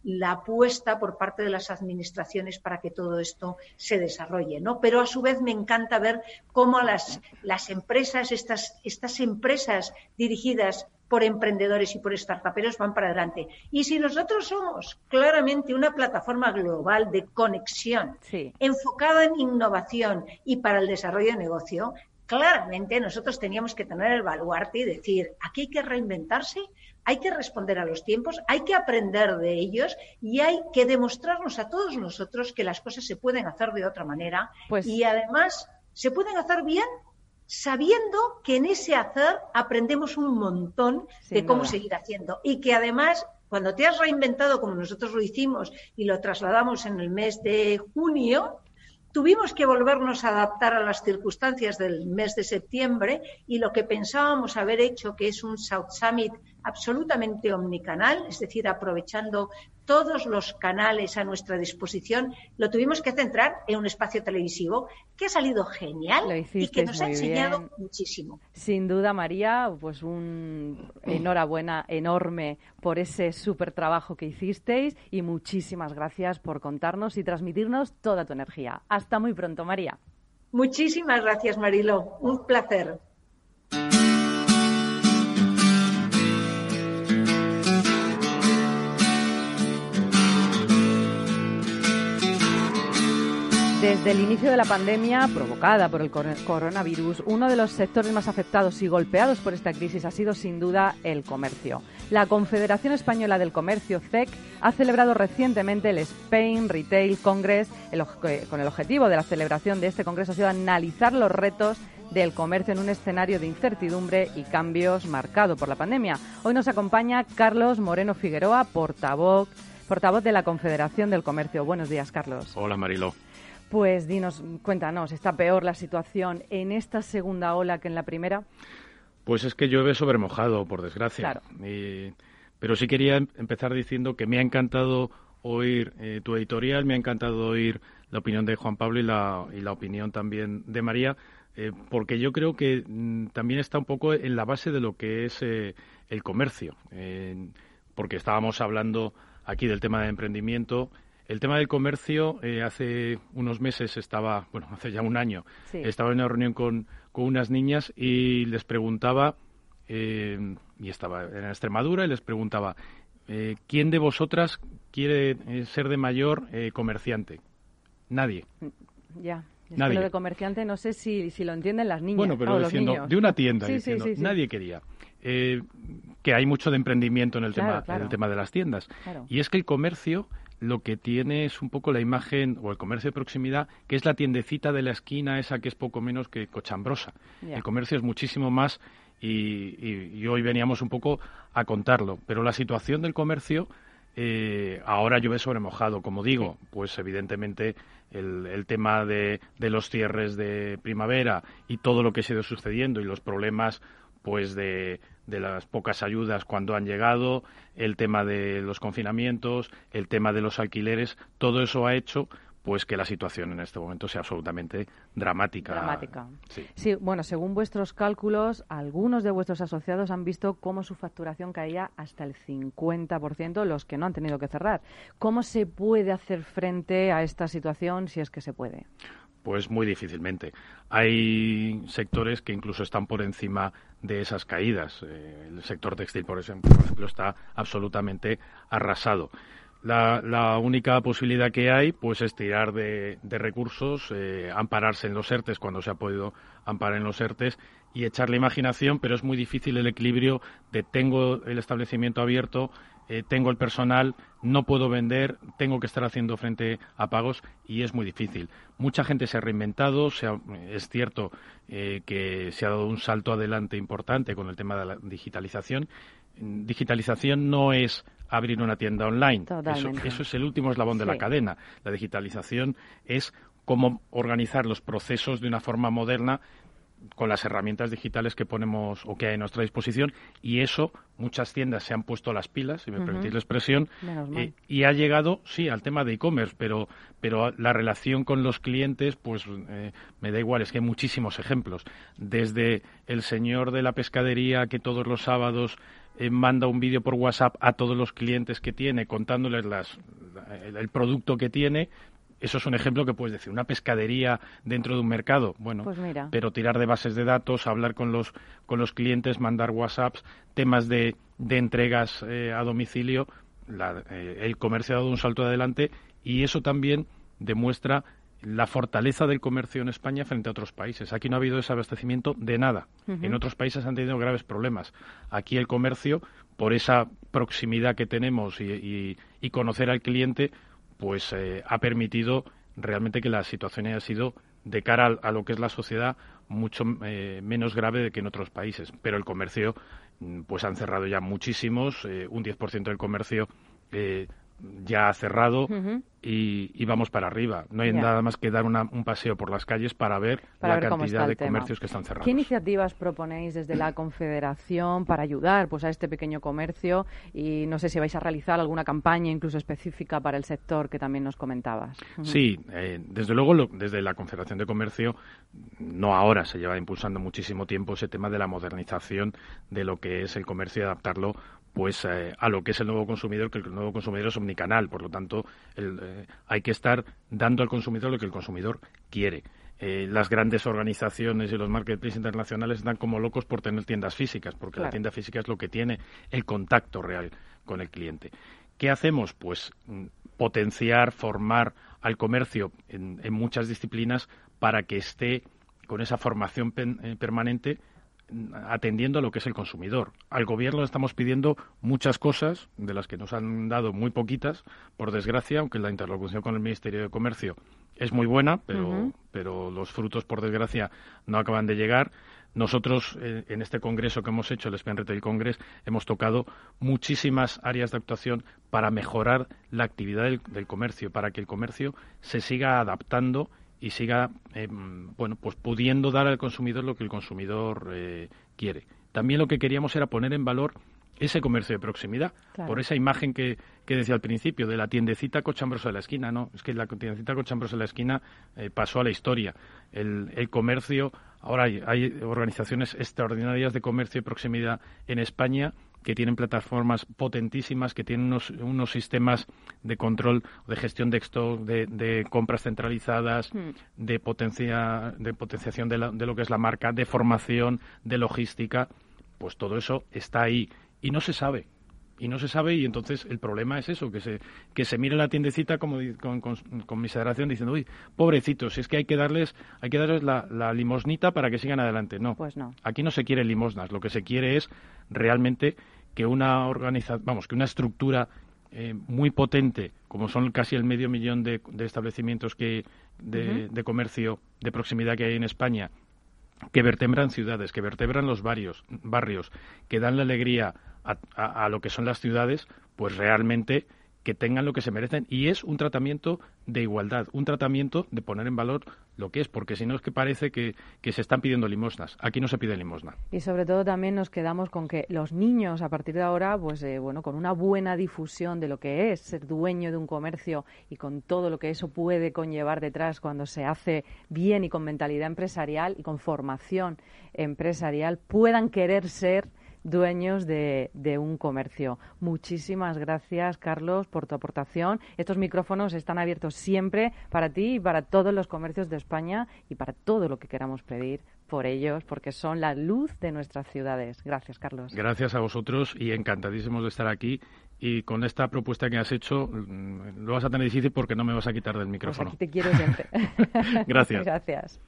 la apuesta por parte de las administraciones para que todo esto se desarrolle, ¿no? Pero a su vez me encanta ver cómo las, las empresas, estas, estas empresas dirigidas por emprendedores y por startuperos van para adelante. Y si nosotros somos claramente una plataforma global de conexión, sí, enfocada en innovación y para el desarrollo de negocio, claramente nosotros teníamos que tener el baluarte y decir, aquí hay que reinventarse, hay que responder a los tiempos, hay que aprender de ellos y hay que demostrarnos a todos nosotros que las cosas se pueden hacer de otra manera, pues, y además se pueden hacer bien, sabiendo que en ese hacer aprendemos un montón de cómo seguir haciendo y que además cuando te has reinventado como nosotros lo hicimos y lo trasladamos en el mes de junio, tuvimos que volvernos a adaptar a las circunstancias del mes de septiembre y lo que pensábamos haber hecho, que es un South Summit absolutamente omnicanal, es decir, aprovechando todos los canales a nuestra disposición, lo tuvimos que centrar en un espacio televisivo que ha salido genial y que nos ha enseñado bien. Muchísimo. Sin duda, María, pues un enhorabuena enorme por ese súper trabajo que hicisteis y muchísimas gracias por contarnos y transmitirnos toda tu energía. Hasta muy pronto, María. Muchísimas gracias, Marilo. Un placer. Desde el inicio de la pandemia provocada por el coronavirus, uno de los sectores más afectados y golpeados por esta crisis ha sido sin duda el comercio. La Confederación Española del Comercio, C E C, ha celebrado recientemente el Spain Retail Congress. El, con el objetivo de la celebración de este congreso ha sido analizar los retos del comercio en un escenario de incertidumbre y cambios marcado por la pandemia. Hoy nos acompaña Carlos Moreno Figueroa, portavoz, portavoz de la Confederación del Comercio. Buenos días, Carlos. Hola, Mariló. Pues dinos, cuéntanos, ¿está peor la situación en esta segunda ola que en la primera? Pues es que llueve sobre mojado, por desgracia. Claro. Y, pero sí quería empezar diciendo que me ha encantado oír eh, tu editorial, me ha encantado oír la opinión de Juan Pablo y la, y la opinión también de María, eh, porque yo creo que mm, también está un poco en la base de lo que es eh, el comercio, eh, porque estábamos hablando aquí del tema de emprendimiento. El tema del comercio, eh, hace unos meses estaba, bueno, hace ya un año, sí. estaba en una reunión con, con unas niñas y les preguntaba, eh, y estaba en Extremadura, y les preguntaba, eh, ¿quién de vosotras quiere eh, ser de mayor eh, comerciante? Nadie. Ya. Es Nadie. Que lo de comerciante no sé si, si lo entienden las niñas. Bueno, pero o diciendo, los niños. de una tienda, sí, diciendo, sí, sí, sí. nadie quería. Eh, que hay mucho de emprendimiento en el, claro, tema, claro. en el tema de las tiendas. Claro. Y es que el comercio lo que tiene es un poco la imagen, o el comercio de proximidad, que es la tiendecita de la esquina, esa que es poco menos que cochambrosa. Yeah. El comercio es muchísimo más y, y, y hoy veníamos un poco a contarlo. Pero la situación del comercio, eh, ahora llueve sobre mojado, como digo, pues evidentemente el, el tema de, de los cierres de primavera y todo lo que se ha ido sucediendo y los problemas pues de, de las pocas ayudas cuando han llegado, el tema de los confinamientos, el tema de los alquileres, todo eso ha hecho pues que la situación en este momento sea absolutamente dramática. Dramática. Sí. Sí, bueno, según vuestros cálculos, algunos de vuestros asociados han visto cómo su facturación caía hasta el cincuenta por ciento, los que no han tenido que cerrar. ¿Cómo se puede hacer frente a esta situación, si es que se puede? Pues muy difícilmente. Hay sectores que incluso están por encima de esas caídas. Eh, el sector textil, por ejemplo, por ejemplo, está absolutamente arrasado. La, la única posibilidad que hay pues es tirar de, de recursos, eh, ampararse en los ERTES cuando se ha podido amparar en los ERTES y echar la imaginación, pero es muy difícil el equilibrio de tengo el establecimiento abierto, eh, tengo el personal, no puedo vender, tengo que estar haciendo frente a pagos y es muy difícil. Mucha gente se ha reinventado, se ha, es cierto eh, que se ha dado un salto adelante importante con el tema de la digitalización. Digitalización no es abrir una tienda online, eso, eso es el último eslabón de sí. la cadena. La digitalización es cómo organizar los procesos de una forma moderna con las herramientas digitales que ponemos o que hay a nuestra disposición, y eso muchas tiendas se han puesto las pilas, si me uh-huh. permitís la expresión, eh, y ha llegado, sí, al tema de e-commerce, pero pero la relación con los clientes, pues eh, me da igual, es que hay muchísimos ejemplos, desde el señor de la pescadería que todos los sábados eh, manda un vídeo por WhatsApp a todos los clientes que tiene contándoles las, el, el producto que tiene. Eso es un ejemplo que puedes decir, una pescadería dentro de un mercado, bueno, pues mira. Pero tirar de bases de datos, hablar con los con los clientes, mandar WhatsApps, temas de, de entregas eh, a domicilio, la, eh, el comercio ha dado un salto adelante y eso también demuestra la fortaleza del comercio en España frente a otros países. Aquí no ha habido desabastecimiento de nada. Uh-huh. En otros países han tenido graves problemas. Aquí el comercio, por esa proximidad que tenemos y, y, y conocer al cliente, pues eh, ha permitido realmente que la situación haya sido, de cara a, a lo que es la sociedad, mucho eh, menos grave que en otros países. Pero el comercio, pues han cerrado ya muchísimos, eh, un diez por ciento del comercio eh, ya ha cerrado. Uh-huh. Y, y vamos para arriba. No hay yeah. nada más que dar una, un paseo por las calles para ver para la ver cantidad de tema. comercios que están cerrados. ¿Qué iniciativas proponéis desde la Confederación para ayudar pues a este pequeño comercio? Y no sé si vais a realizar alguna campaña incluso específica para el sector que también nos comentabas. Uh-huh. Sí, eh, desde luego lo, desde la Confederación de Comercio, no ahora, se lleva impulsando muchísimo tiempo ese tema de la modernización de lo que es el comercio y adaptarlo pues eh, a lo que es el nuevo consumidor, que el nuevo consumidor es omnicanal, por lo tanto el, eh, hay que estar dando al consumidor lo que el consumidor quiere. Eh, las grandes organizaciones y los marketplaces internacionales están como locos por tener tiendas físicas, porque claro. la tienda física es lo que tiene el contacto real con el cliente. ¿Qué hacemos? Pues potenciar, formar al comercio en, en muchas disciplinas para que esté con esa formación pen, eh, permanente atendiendo a lo que es el consumidor. Al gobierno le estamos pidiendo muchas cosas, de las que nos han dado muy poquitas, por desgracia, aunque la interlocución con el Ministerio de Comercio es muy buena, pero, uh-huh. pero los frutos, por desgracia, no acaban de llegar. Nosotros, eh, en este congreso que hemos hecho, el Spain Retail Congress, hemos tocado muchísimas áreas de actuación para mejorar la actividad del, del comercio, para que el comercio se siga adaptando y siga, eh, bueno, pues pudiendo dar al consumidor lo que el consumidor eh, quiere. También lo que queríamos era poner en valor ese comercio de proximidad, claro. por esa imagen que, que decía al principio, de la tiendecita cochambrosa de la esquina. No, es que la tiendecita cochambrosa de la esquina eh, pasó a la historia. El, el comercio, ahora hay, hay organizaciones extraordinarias de comercio de proximidad en España que tienen plataformas potentísimas, que tienen unos, unos sistemas de control, de gestión de stock, de, de compras centralizadas, mm. de potencia, de potenciación de, la, de lo que es la marca, de formación, de logística. Pues todo eso está ahí y no se sabe. Y no se sabe, y entonces el problema es eso, que se que se mire la tiendecita como con, con, con miseración diciendo, uy, pobrecitos, si es que hay que darles hay que darles la, la limosnita para que sigan adelante. No, pues no. Aquí no se quiere limosnas, lo que se quiere es realmente que una organiza, vamos, que una estructura eh, muy potente, como son casi el medio millón de, de establecimientos que de, uh-huh. de comercio de proximidad que hay en España, que vertebran ciudades, que vertebran los barrios, barrios, que dan la alegría a, a, a lo que son las ciudades, pues realmente que tengan lo que se merecen. Y es un tratamiento de igualdad, un tratamiento de poner en valor lo que es, porque si no es que parece que, que se están pidiendo limosnas. Aquí no se pide limosna. Y sobre todo también nos quedamos con que los niños, a partir de ahora, pues eh, bueno, con una buena difusión de lo que es ser dueño de un comercio y con todo lo que eso puede conllevar detrás cuando se hace bien y con mentalidad empresarial y con formación empresarial, puedan querer ser dueños de, de un comercio. Muchísimas gracias, Carlos, por tu aportación. Estos micrófonos están abiertos siempre para ti y para todos los comercios de España y para todo lo que queramos pedir por ellos, porque son la luz de nuestras ciudades. Gracias, Carlos. Gracias a vosotros y encantadísimos de estar aquí. Y con esta propuesta que has hecho, lo vas a tener difícil porque no me vas a quitar del micrófono. Pues aquí te quiero siempre. Gracias. Gracias.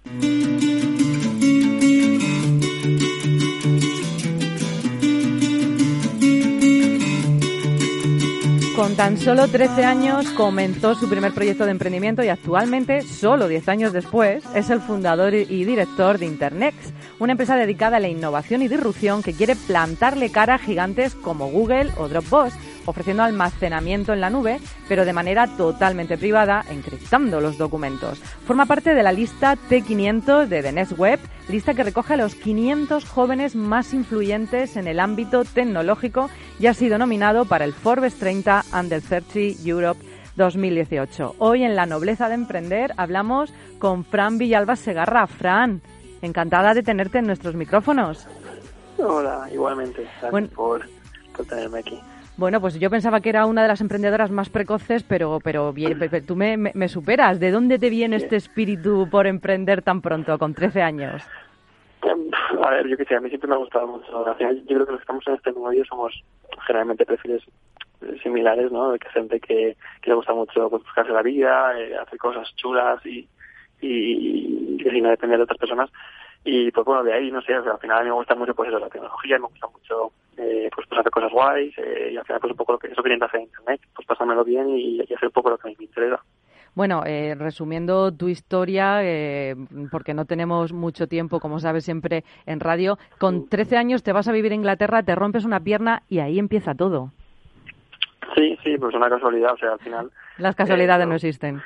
Con tan solo trece años comenzó su primer proyecto de emprendimiento y actualmente, solo diez años después, es el fundador y director de Internext, una empresa dedicada a la innovación y disrupción que quiere plantarle cara a gigantes como Google o Dropbox, ofreciendo almacenamiento en la nube, pero de manera totalmente privada, encriptando los documentos. Forma parte de la lista T quinientos de The Next Web, lista que recoge a los quinientos jóvenes más influyentes en el ámbito tecnológico y ha sido nominado para el Forbes treinta Under treinta Europe dos mil dieciocho. Hoy en La Nobleza de Emprender hablamos con Fran Villalba Segarra. Fran, encantada de tenerte en nuestros micrófonos. Hola, igualmente. Gracias bueno, por por tenerme aquí. Bueno, pues yo pensaba que era una de las emprendedoras más precoces, pero pero bien, tú me, me, me superas. ¿De dónde te viene sí. este espíritu por emprender tan pronto, con trece años? A ver, yo qué sé, a mí siempre me ha gustado mucho. Al final, yo creo que los que estamos en este medio somos generalmente perfiles similares, ¿no? De que gente que, que le gusta mucho pues, buscarse la vida, eh, hacer cosas chulas y, y, y, y no depender de otras personas. Y pues bueno, de ahí, no sé, o sea, al final a mí me gusta mucho pues eso, la tecnología, me gusta mucho eh, pues, pues hacer cosas guays eh, y al final pues un poco lo que eso que intento hacer en internet, pues pasármelo bien y, y hacer un poco lo que me interesa. Bueno, eh, resumiendo tu historia, eh, porque no tenemos mucho tiempo, como sabes siempre en radio, con trece años te vas a vivir a Inglaterra, te rompes una pierna y ahí empieza todo. Sí, sí, pues una casualidad, o sea, al final... Las casualidades eh, no, no existen.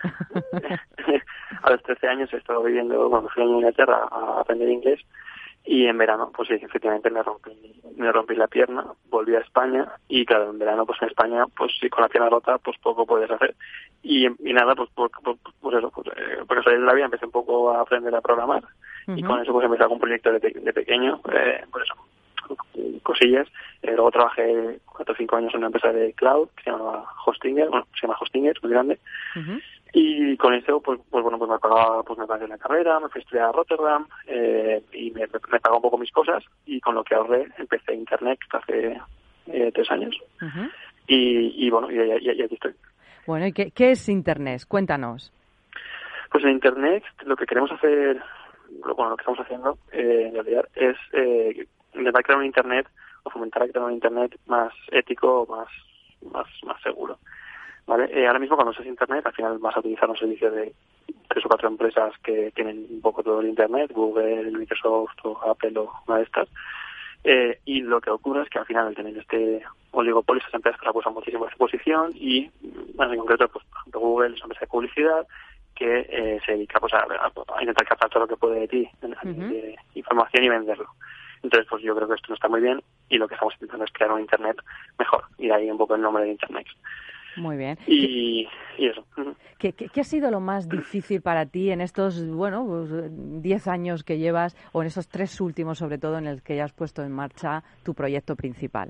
A los trece años he estado viviendo, cuando fui a Inglaterra a aprender inglés, y en verano, pues sí, efectivamente me rompí, me rompí la pierna, volví a España, y claro, en verano, pues en España, pues sí, con la pierna rota, pues poco puedes hacer. Y, y nada, pues por, por, pues eso, pues, eh, porque salí de la vida, empecé un poco a aprender a programar, uh-huh. y con eso pues empecé algún proyecto de, de pequeño, eh, por eso, cosillas. Eh, luego trabajé cuatro o cinco años en una empresa de cloud que se llamaba Hostinger, bueno, se llama Hostinger, muy grande. Uh-huh. Y con eso, pues, pues bueno, pues me pagaba, pues me pagué la carrera, me fui a estudiar a Rotterdam, eh, y me, me pagó un poco mis cosas, y con lo que ahorré empecé Internet hace eh, tres años. Uh-huh. Y, y bueno, y, y, y aquí estoy. Bueno, ¿y qué, qué es Internet? Cuéntanos. Pues en Internet lo que queremos hacer, bueno, lo que estamos haciendo eh, en realidad es eh, intentar crear un Internet o fomentar a crear un Internet más ético, más más más seguro. ¿Vale? Eh, ahora mismo cuando usas Internet, al final vas a utilizar un servicio de tres o cuatro empresas que tienen un poco todo el Internet, Google, Microsoft o Apple o una de estas. Eh, y lo que ocurre es que al final al tener este oligopolio, esas empresas que la usan muchísimo a su posición y, bueno, en concreto, pues, por ejemplo, Google es una empresa de publicidad que eh, se dedica pues, a, a, a intentar captar todo lo que puede de ti, uh-huh. de información y venderlo. Entonces, pues yo creo que esto no está muy bien y lo que estamos intentando es crear un Internet mejor. Y de ahí un poco el nombre de Internet. Muy bien. Y, y eso. ¿Qué, qué, ¿Qué ha sido lo más difícil para ti en estos, bueno, pues, diez años que llevas, o en esos tres últimos, sobre todo, en el que ya has puesto en marcha tu proyecto principal?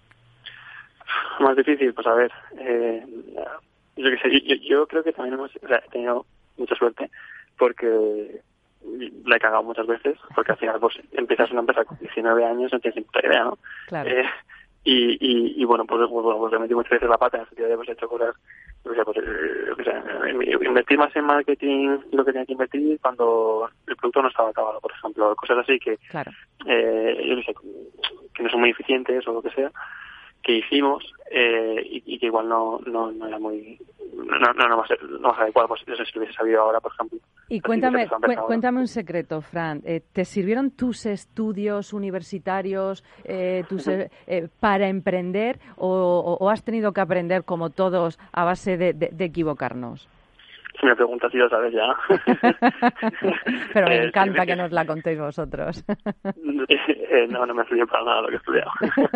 Más difícil, pues a ver, eh, yo, que sé, yo, yo creo que también hemos o sea, he tenido mucha suerte porque la he cagado muchas veces, porque al final pues empiezas una empresa con diecinueve años, no tienes ni puta idea, ¿no? Claro. Eh, y, y, y bueno, pues, pues, pues le metí muchas veces la pata en el sentido de pues he hecho cosas, o sea, pues, eh, o sea, invertir más en marketing lo que tenía que invertir cuando el producto no estaba acabado, por ejemplo, cosas así que, claro. eh, yo no sé, que no son muy eficientes o lo que sea, que hicimos eh, y, y que igual no no, no era muy no no no más, no más adecuado, pues eso si lo hubiese sabido ahora, por ejemplo. Y cuéntame cu- cuéntame un secreto, Fran, eh, ¿te sirvieron tus estudios universitarios eh, tus, eh, eh, para emprender o, o, o has tenido que aprender como todos a base de, de, de equivocarnos? Si me preguntas, si lo sabes ya. Pero me eh, encanta sí, que nos la contéis vosotros. eh, no, no me sirvió para nada lo que he estudiado.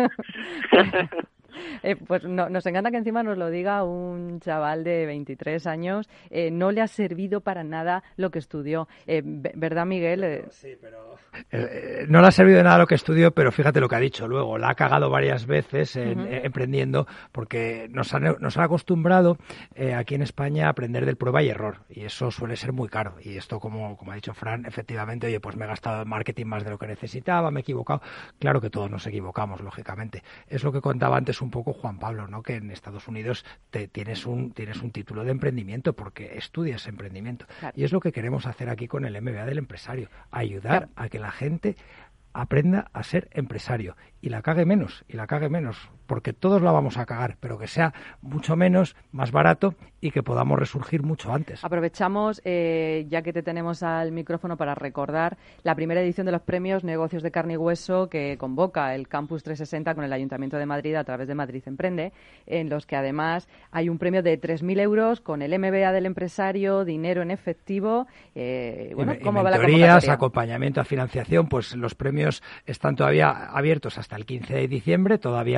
Eh, pues no, nos encanta que encima nos lo diga un chaval de veintitrés años. Eh, no le ha servido para nada lo que estudió. Eh, ¿Verdad, Miguel? Eh, sí, pero... Eh, no le ha servido de nada lo que estudió, pero fíjate lo que ha dicho luego. La ha cagado varias veces en, uh-huh. eh, emprendiendo, porque nos han, nos han acostumbrado eh, aquí en España a aprender del prueba y error. Y eso suele ser muy caro. Y esto, como, como ha dicho Fran, efectivamente, oye, pues me he gastado en marketing más de lo que necesitaba, me he equivocado. Claro que todos nos equivocamos, lógicamente. Es lo que contaba antes un poco Juan Pablo, ¿no? Que en Estados Unidos te, tienes un tienes un título de emprendimiento porque estudias emprendimiento. Claro. Y es lo que queremos hacer aquí con el M B A del empresario, ayudar claro. a que la gente aprenda a ser empresario y la cague menos, y la cague menos, porque todos la vamos a cagar, pero que sea mucho menos, más barato y que podamos resurgir mucho antes. Aprovechamos, eh, ya que te tenemos al micrófono, para recordar la primera edición de los premios Negocios de Carne y Hueso que convoca el Campus trescientos sesenta con el Ayuntamiento de Madrid a través de Madrid Emprende, en los que además hay un premio de tres mil euros con el M B A del empresario, dinero en efectivo. Eh, bueno, y, ¿cómo y va la mentorías, acompañamiento a financiación, pues los premios están todavía abiertos hasta el quince de diciembre, todavía podéis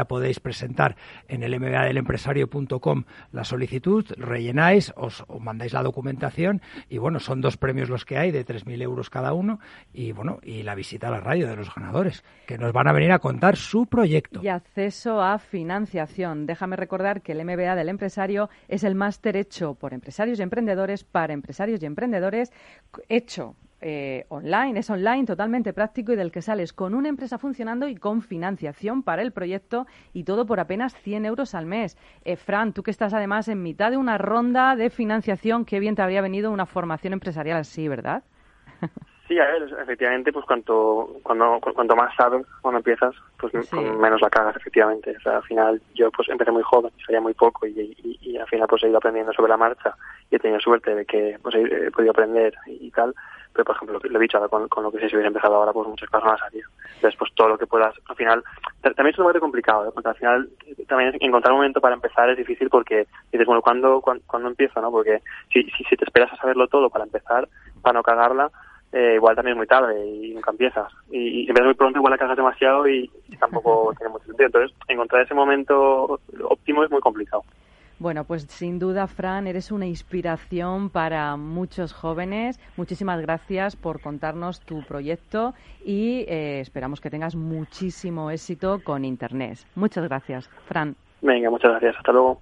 presentar en el m b a del empresario punto com la solicitud, rellenáis, os, os mandáis la documentación y bueno, son dos premios los que hay de tres mil euros cada uno y bueno, y la visita a la radio de los ganadores, que nos van a venir a contar su proyecto. Y acceso a financiación. Déjame recordar que el M B A del empresario es el máster hecho por empresarios y emprendedores para empresarios y emprendedores, hecho Eh, online, es online, totalmente práctico y del que sales con una empresa funcionando y con financiación para el proyecto y todo por apenas cien euros al mes. Eh, Fran, tú que estás además en mitad de una ronda de financiación, qué bien te habría venido una formación empresarial así, ¿verdad? Sí, a ver, efectivamente, pues cuanto cuando cuanto más sabes cuando empiezas, pues sí. menos la cagas, efectivamente. O sea, al final yo pues empecé muy joven, sabía muy poco y, y, y al final pues he ido aprendiendo sobre la marcha y he tenido suerte de que pues he, he podido aprender y, y tal. Pero, por ejemplo, lo que lo he dicho ahora con, con lo que si se hubiera empezado ahora, pues muchas cosas no las haría. Entonces, pues todo lo que puedas, al final, también es un momento complicado, ¿eh? Porque al final también encontrar un momento para empezar es difícil porque dices, bueno, ¿cuándo, cuándo, ¿cuándo empiezo, no? Porque si, si, si te esperas a saberlo todo para empezar, para no cagarla, eh, igual también es muy tarde y nunca empiezas. Y, y si empiezas muy pronto, igual la cagas demasiado y, y tampoco tiene mucho sentido. Entonces, encontrar ese momento óptimo es muy complicado. Bueno, pues sin duda, Fran, eres una inspiración para muchos jóvenes. Muchísimas gracias por contarnos tu proyecto y eh, esperamos que tengas muchísimo éxito con Internet. Muchas gracias, Fran. Venga, muchas gracias. Hasta luego.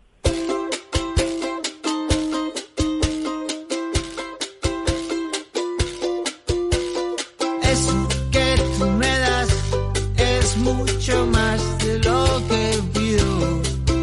Eso que tú me das es mucho más de lo que pido.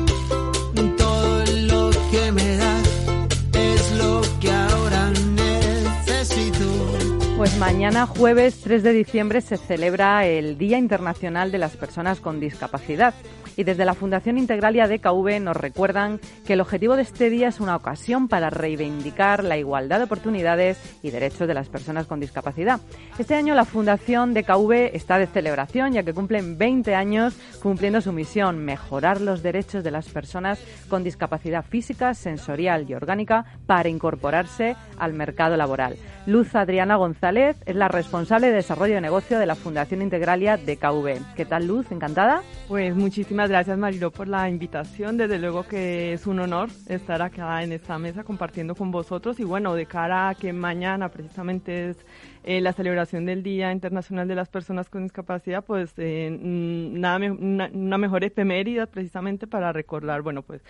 Pues mañana, jueves tres de diciembre, se celebra el Día Internacional de las Personas con Discapacidad. Y desde la Fundación Integralia D K V nos recuerdan que el objetivo de este día es una ocasión para reivindicar la igualdad de oportunidades y derechos de las personas con discapacidad. Este año la Fundación D K V está de celebración, ya que cumplen veinte años cumpliendo su misión: mejorar los derechos de las personas con discapacidad física, sensorial y orgánica para incorporarse al mercado laboral. Luz Adriana González es la responsable de desarrollo de negocio de la Fundación Integralia D K V. ¿Qué tal, Luz? ¿Encantada? Pues muchísimas gracias, Mariló, por la invitación. Desde luego que es un honor estar acá en esta mesa compartiendo con vosotros. Y bueno, de cara a que mañana precisamente es eh, la celebración del Día Internacional de las Personas con Discapacidad, pues eh, nada me, una, una mejor efeméride precisamente para recordar, bueno, pues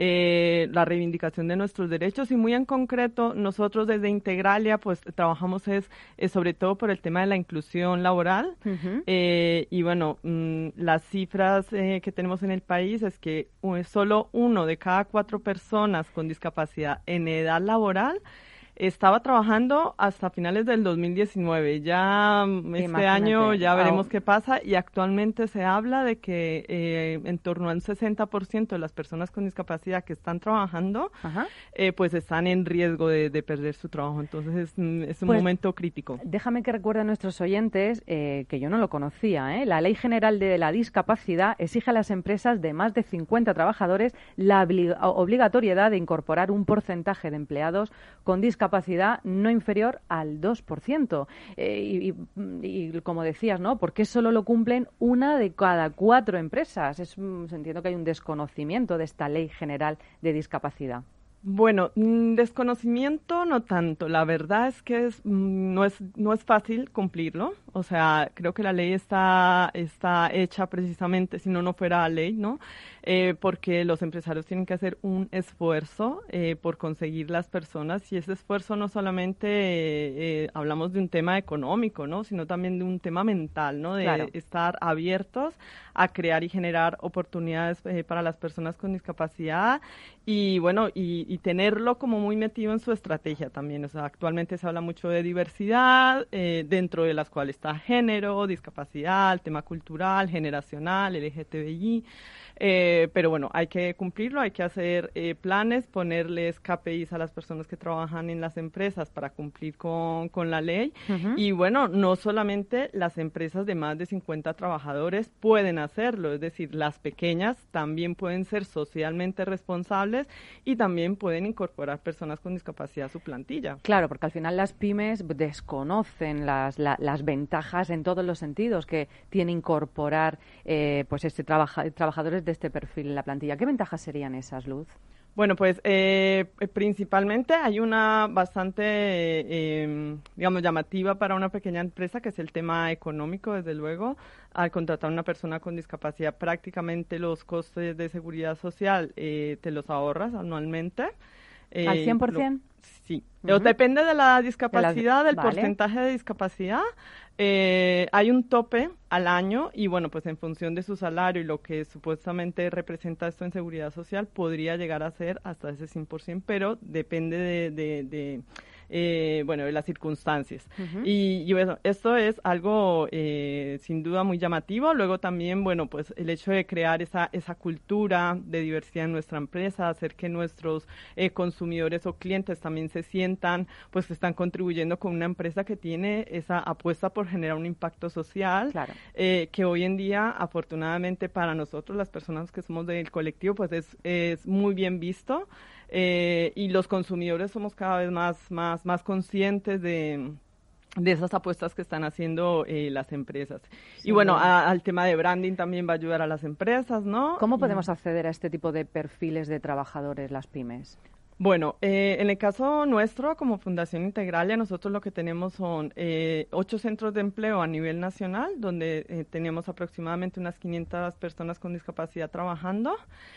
eh, la reivindicación de nuestros derechos. Y muy en concreto, nosotros desde Integralia pues trabajamos es, es sobre todo por el tema de la inclusión laboral. Uh-huh. eh, y bueno, mmm, las cifras eh, que tenemos en el país es que uh, solo uno de cada cuatro personas con discapacidad en edad laboral estaba trabajando hasta finales del dos mil diecinueve. Ya este Imagínate. año ya veremos oh. qué pasa, y actualmente se habla de que eh, en torno al sesenta por ciento de las personas con discapacidad que están trabajando eh, pues están en riesgo de, de perder su trabajo. Entonces es, es un pues, momento crítico. Déjame que recuerde a nuestros oyentes eh, que yo no lo conocía. ¿eh? La Ley General de la Discapacidad exige a las empresas de más de cincuenta trabajadores la oblig- obligatoriedad de incorporar un porcentaje de empleados con discapacidad capacidad no inferior al dos por ciento. Eh, y, y, y como decías, ¿no? ¿Por qué solo lo cumplen una de cada cuatro empresas? Es, entiendo que hay un desconocimiento de esta Ley General de Discapacidad. Bueno, desconocimiento no tanto. La verdad es que es, no es no es fácil cumplirlo. O sea, creo que la ley está está hecha precisamente, si no, no fuera ley, ¿no? Eh, porque los empresarios tienen que hacer un esfuerzo eh, por conseguir las personas, y ese esfuerzo no solamente eh, eh, hablamos de un tema económico, ¿no? Sino también de un tema mental, ¿no? De claro. estar abiertos a crear y generar oportunidades eh, para las personas con discapacidad, y bueno, y, y tenerlo como muy metido en su estrategia también. O sea, actualmente se habla mucho de diversidad, eh, dentro de las cuales está género, discapacidad, el tema cultural, generacional, L G T B I. Eh, pero bueno, hay que cumplirlo, hay que hacer eh, planes, ponerles K P Is a las personas que trabajan en las empresas para cumplir con, con la ley. Uh-huh. Y bueno, no solamente las empresas de más de cincuenta trabajadores pueden hacerlo, es decir, las pequeñas también pueden ser socialmente responsables y también pueden incorporar personas con discapacidad a su plantilla. Claro, porque al final las pymes desconocen las, la, las ventajas en todos los sentidos que tiene incorporar eh, pues este trabaja, trabajadores de de este perfil en la plantilla. ¿Qué ventajas serían esas, Luz? Bueno, pues eh, principalmente hay una bastante, eh, digamos, llamativa para una pequeña empresa, que es el tema económico, desde luego. Al contratar a una persona con discapacidad, prácticamente los costes de seguridad social eh, te los ahorras anualmente. Eh, ¿Al cien por ciento? Lo, sí. Uh-huh. Depende de la discapacidad, de las, del vale. porcentaje de discapacidad. Eh, hay un tope al año y, bueno, pues en función de su salario y lo que supuestamente representa esto en seguridad social, podría llegar a ser hasta ese cien por ciento, pero depende de... de, de Eh, bueno, de las circunstancias. Uh-huh. Y, y bueno, esto es algo eh, sin duda muy llamativo. Luego también, bueno, pues el hecho de crear esa, esa cultura de diversidad en nuestra empresa, hacer que nuestros eh, consumidores o clientes también se sientan, pues que están contribuyendo con una empresa que tiene esa apuesta por generar un impacto social, claro. eh, que hoy en día, afortunadamente para nosotros, las personas que somos del colectivo, pues es, es muy bien visto. Eh, y los consumidores somos cada vez más, más, más conscientes de, de esas apuestas que están haciendo eh, las empresas. Sí, y bueno, a, al tema de branding también va a ayudar a las empresas, ¿no? ¿Cómo podemos acceder a este tipo de perfiles de trabajadores, las pymes? Bueno, eh, en el caso nuestro, como Fundación Integralia, nosotros lo que tenemos son eh, ocho centros de empleo a nivel nacional, donde eh, tenemos aproximadamente unas quinientas personas con discapacidad trabajando.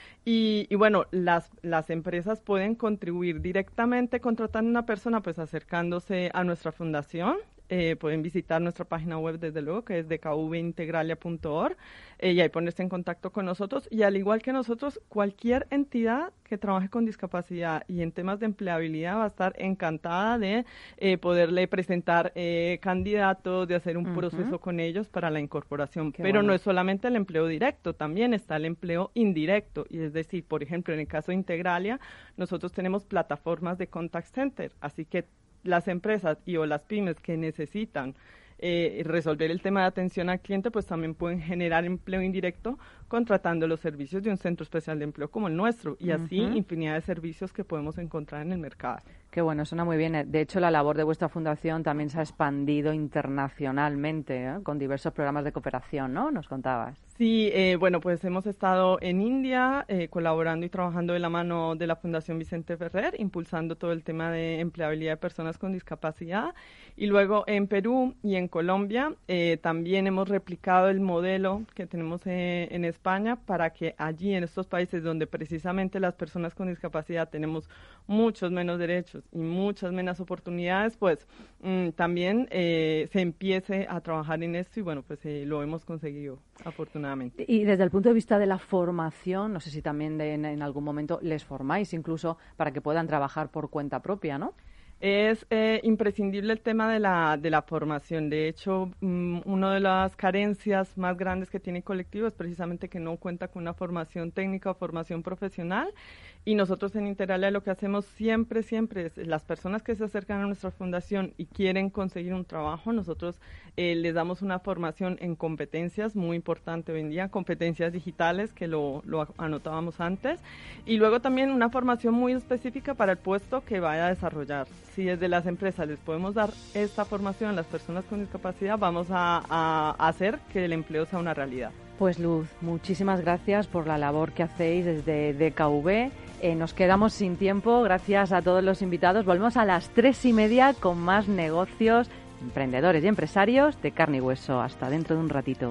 Y, y bueno, las, las empresas pueden contribuir directamente contratando a una persona, pues acercándose a nuestra fundación. Eh, pueden visitar nuestra página web, desde luego, que es d k v integralia punto org, eh, y ahí ponerse en contacto con nosotros. Y al igual que nosotros, cualquier entidad que trabaje con discapacidad y en temas de empleabilidad va a estar encantada de eh, poderle presentar eh, candidatos, de hacer un uh-huh. proceso con ellos para la incorporación. Qué Pero bueno. No es solamente el empleo directo, también está el empleo indirecto. Y es decir, por ejemplo, en el caso de Integralia, nosotros tenemos plataformas de contact center, así que las empresas y o las pymes que necesitan eh, resolver el tema de atención al cliente, pues también pueden generar empleo indirecto contratando los servicios de un centro especial de empleo como el nuestro, y así uh-huh. infinidad de servicios que podemos encontrar en el mercado. Qué bueno, suena muy bien. De hecho, la labor de vuestra fundación también se ha expandido internacionalmente, ¿eh? Con diversos programas de cooperación, ¿no? Nos contabas. Sí, eh, bueno, pues hemos estado en India eh, colaborando y trabajando de la mano de la Fundación Vicente Ferrer, impulsando todo el tema de empleabilidad de personas con discapacidad. Y luego en Perú y en Colombia eh, también hemos replicado el modelo que tenemos eh, en España, para que allí, en estos países donde precisamente las personas con discapacidad tenemos muchos menos derechos y muchas menos oportunidades, pues mmm, también eh, se empiece a trabajar en esto, y bueno, pues eh, lo hemos conseguido afortunadamente. Y desde el punto de vista de la formación, no sé si también de, en, en algún momento les formáis incluso para que puedan trabajar por cuenta propia, ¿no? Es eh, imprescindible el tema de la, de la formación. De hecho, um, una de las carencias más grandes que tiene el colectivo es precisamente que no cuenta con una formación técnica o formación profesional. Y nosotros en Integralia lo que hacemos siempre, siempre es las personas que se acercan a nuestra fundación y quieren conseguir un trabajo, nosotros eh, les damos una formación en competencias muy importante hoy en día, competencias digitales, que lo, lo anotábamos antes, y luego también una formación muy específica para el puesto que vaya a desarrollar. Si desde las empresas les podemos dar esta formación a las personas con discapacidad, vamos a, a hacer que el empleo sea una realidad. Pues Luz, muchísimas gracias por la labor que hacéis desde D K V. Eh, nos quedamos sin tiempo, gracias a todos los invitados. Volvemos a las tres y media con más negocios, emprendedores y empresarios de carne y hueso. Hasta dentro de un ratito.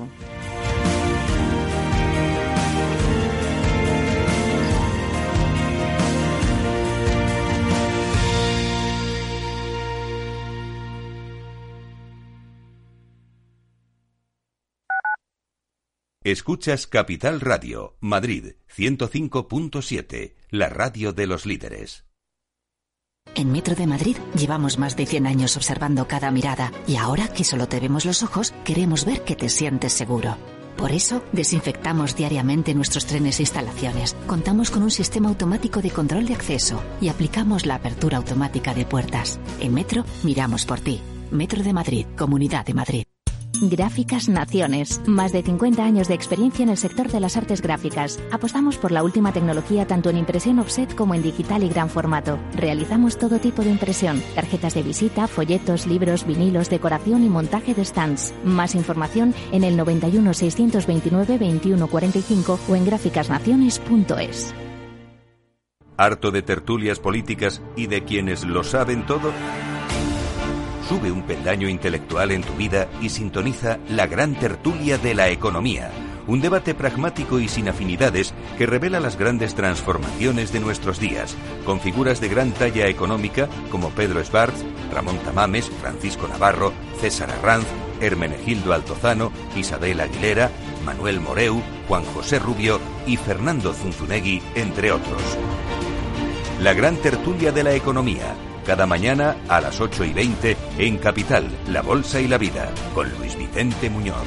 Escuchas Capital Radio, Madrid, ciento cinco punto siete, la radio de los líderes. En Metro de Madrid llevamos más de cien años observando cada mirada, y ahora que solo te vemos los ojos, queremos ver que te sientes seguro. Por eso, desinfectamos diariamente nuestros trenes e instalaciones, contamos con un sistema automático de control de acceso y aplicamos la apertura automática de puertas. En Metro, miramos por ti. Metro de Madrid, Comunidad de Madrid. Gráficas Naciones. Más de cincuenta años de experiencia en el sector de las artes gráficas. Apostamos por la última tecnología tanto en impresión offset como en digital y gran formato. Realizamos todo tipo de impresión. Tarjetas de visita, folletos, libros, vinilos, decoración y montaje de stands. Más información en el noventa y uno, seiscientos veintinueve, veintiuno cuarenta y cinco o en gráficas naciones punto es. ¿Harto de tertulias políticas y de quienes lo saben todo? Sube un peldaño intelectual en tu vida y sintoniza la gran tertulia de la economía. Un debate pragmático y sin afinidades que revela las grandes transformaciones de nuestros días, con figuras de gran talla económica como Pedro Esbarz, Ramón Tamames, Francisco Navarro, César Arranz, Hermenegildo Altozano, Isabel Aguilera, Manuel Moreu, Juan José Rubio y Fernando Zunzunegui, entre otros. La gran tertulia de la economía, cada mañana a las ocho y veinte en Capital, La Bolsa y la Vida, con Luis Vicente Muñoz.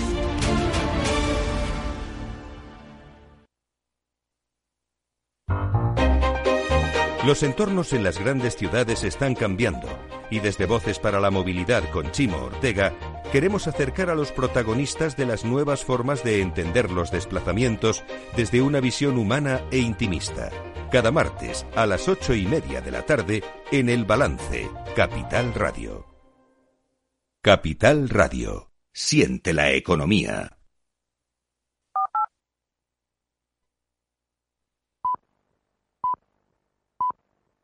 Los entornos en las grandes ciudades están cambiando y desde Voces para la Movilidad con Chimo Ortega queremos acercar a los protagonistas de las nuevas formas de entender los desplazamientos desde una visión humana e intimista. Cada martes a las ocho y media de la tarde en El Balance, Capital Radio. Capital Radio. Siente la economía.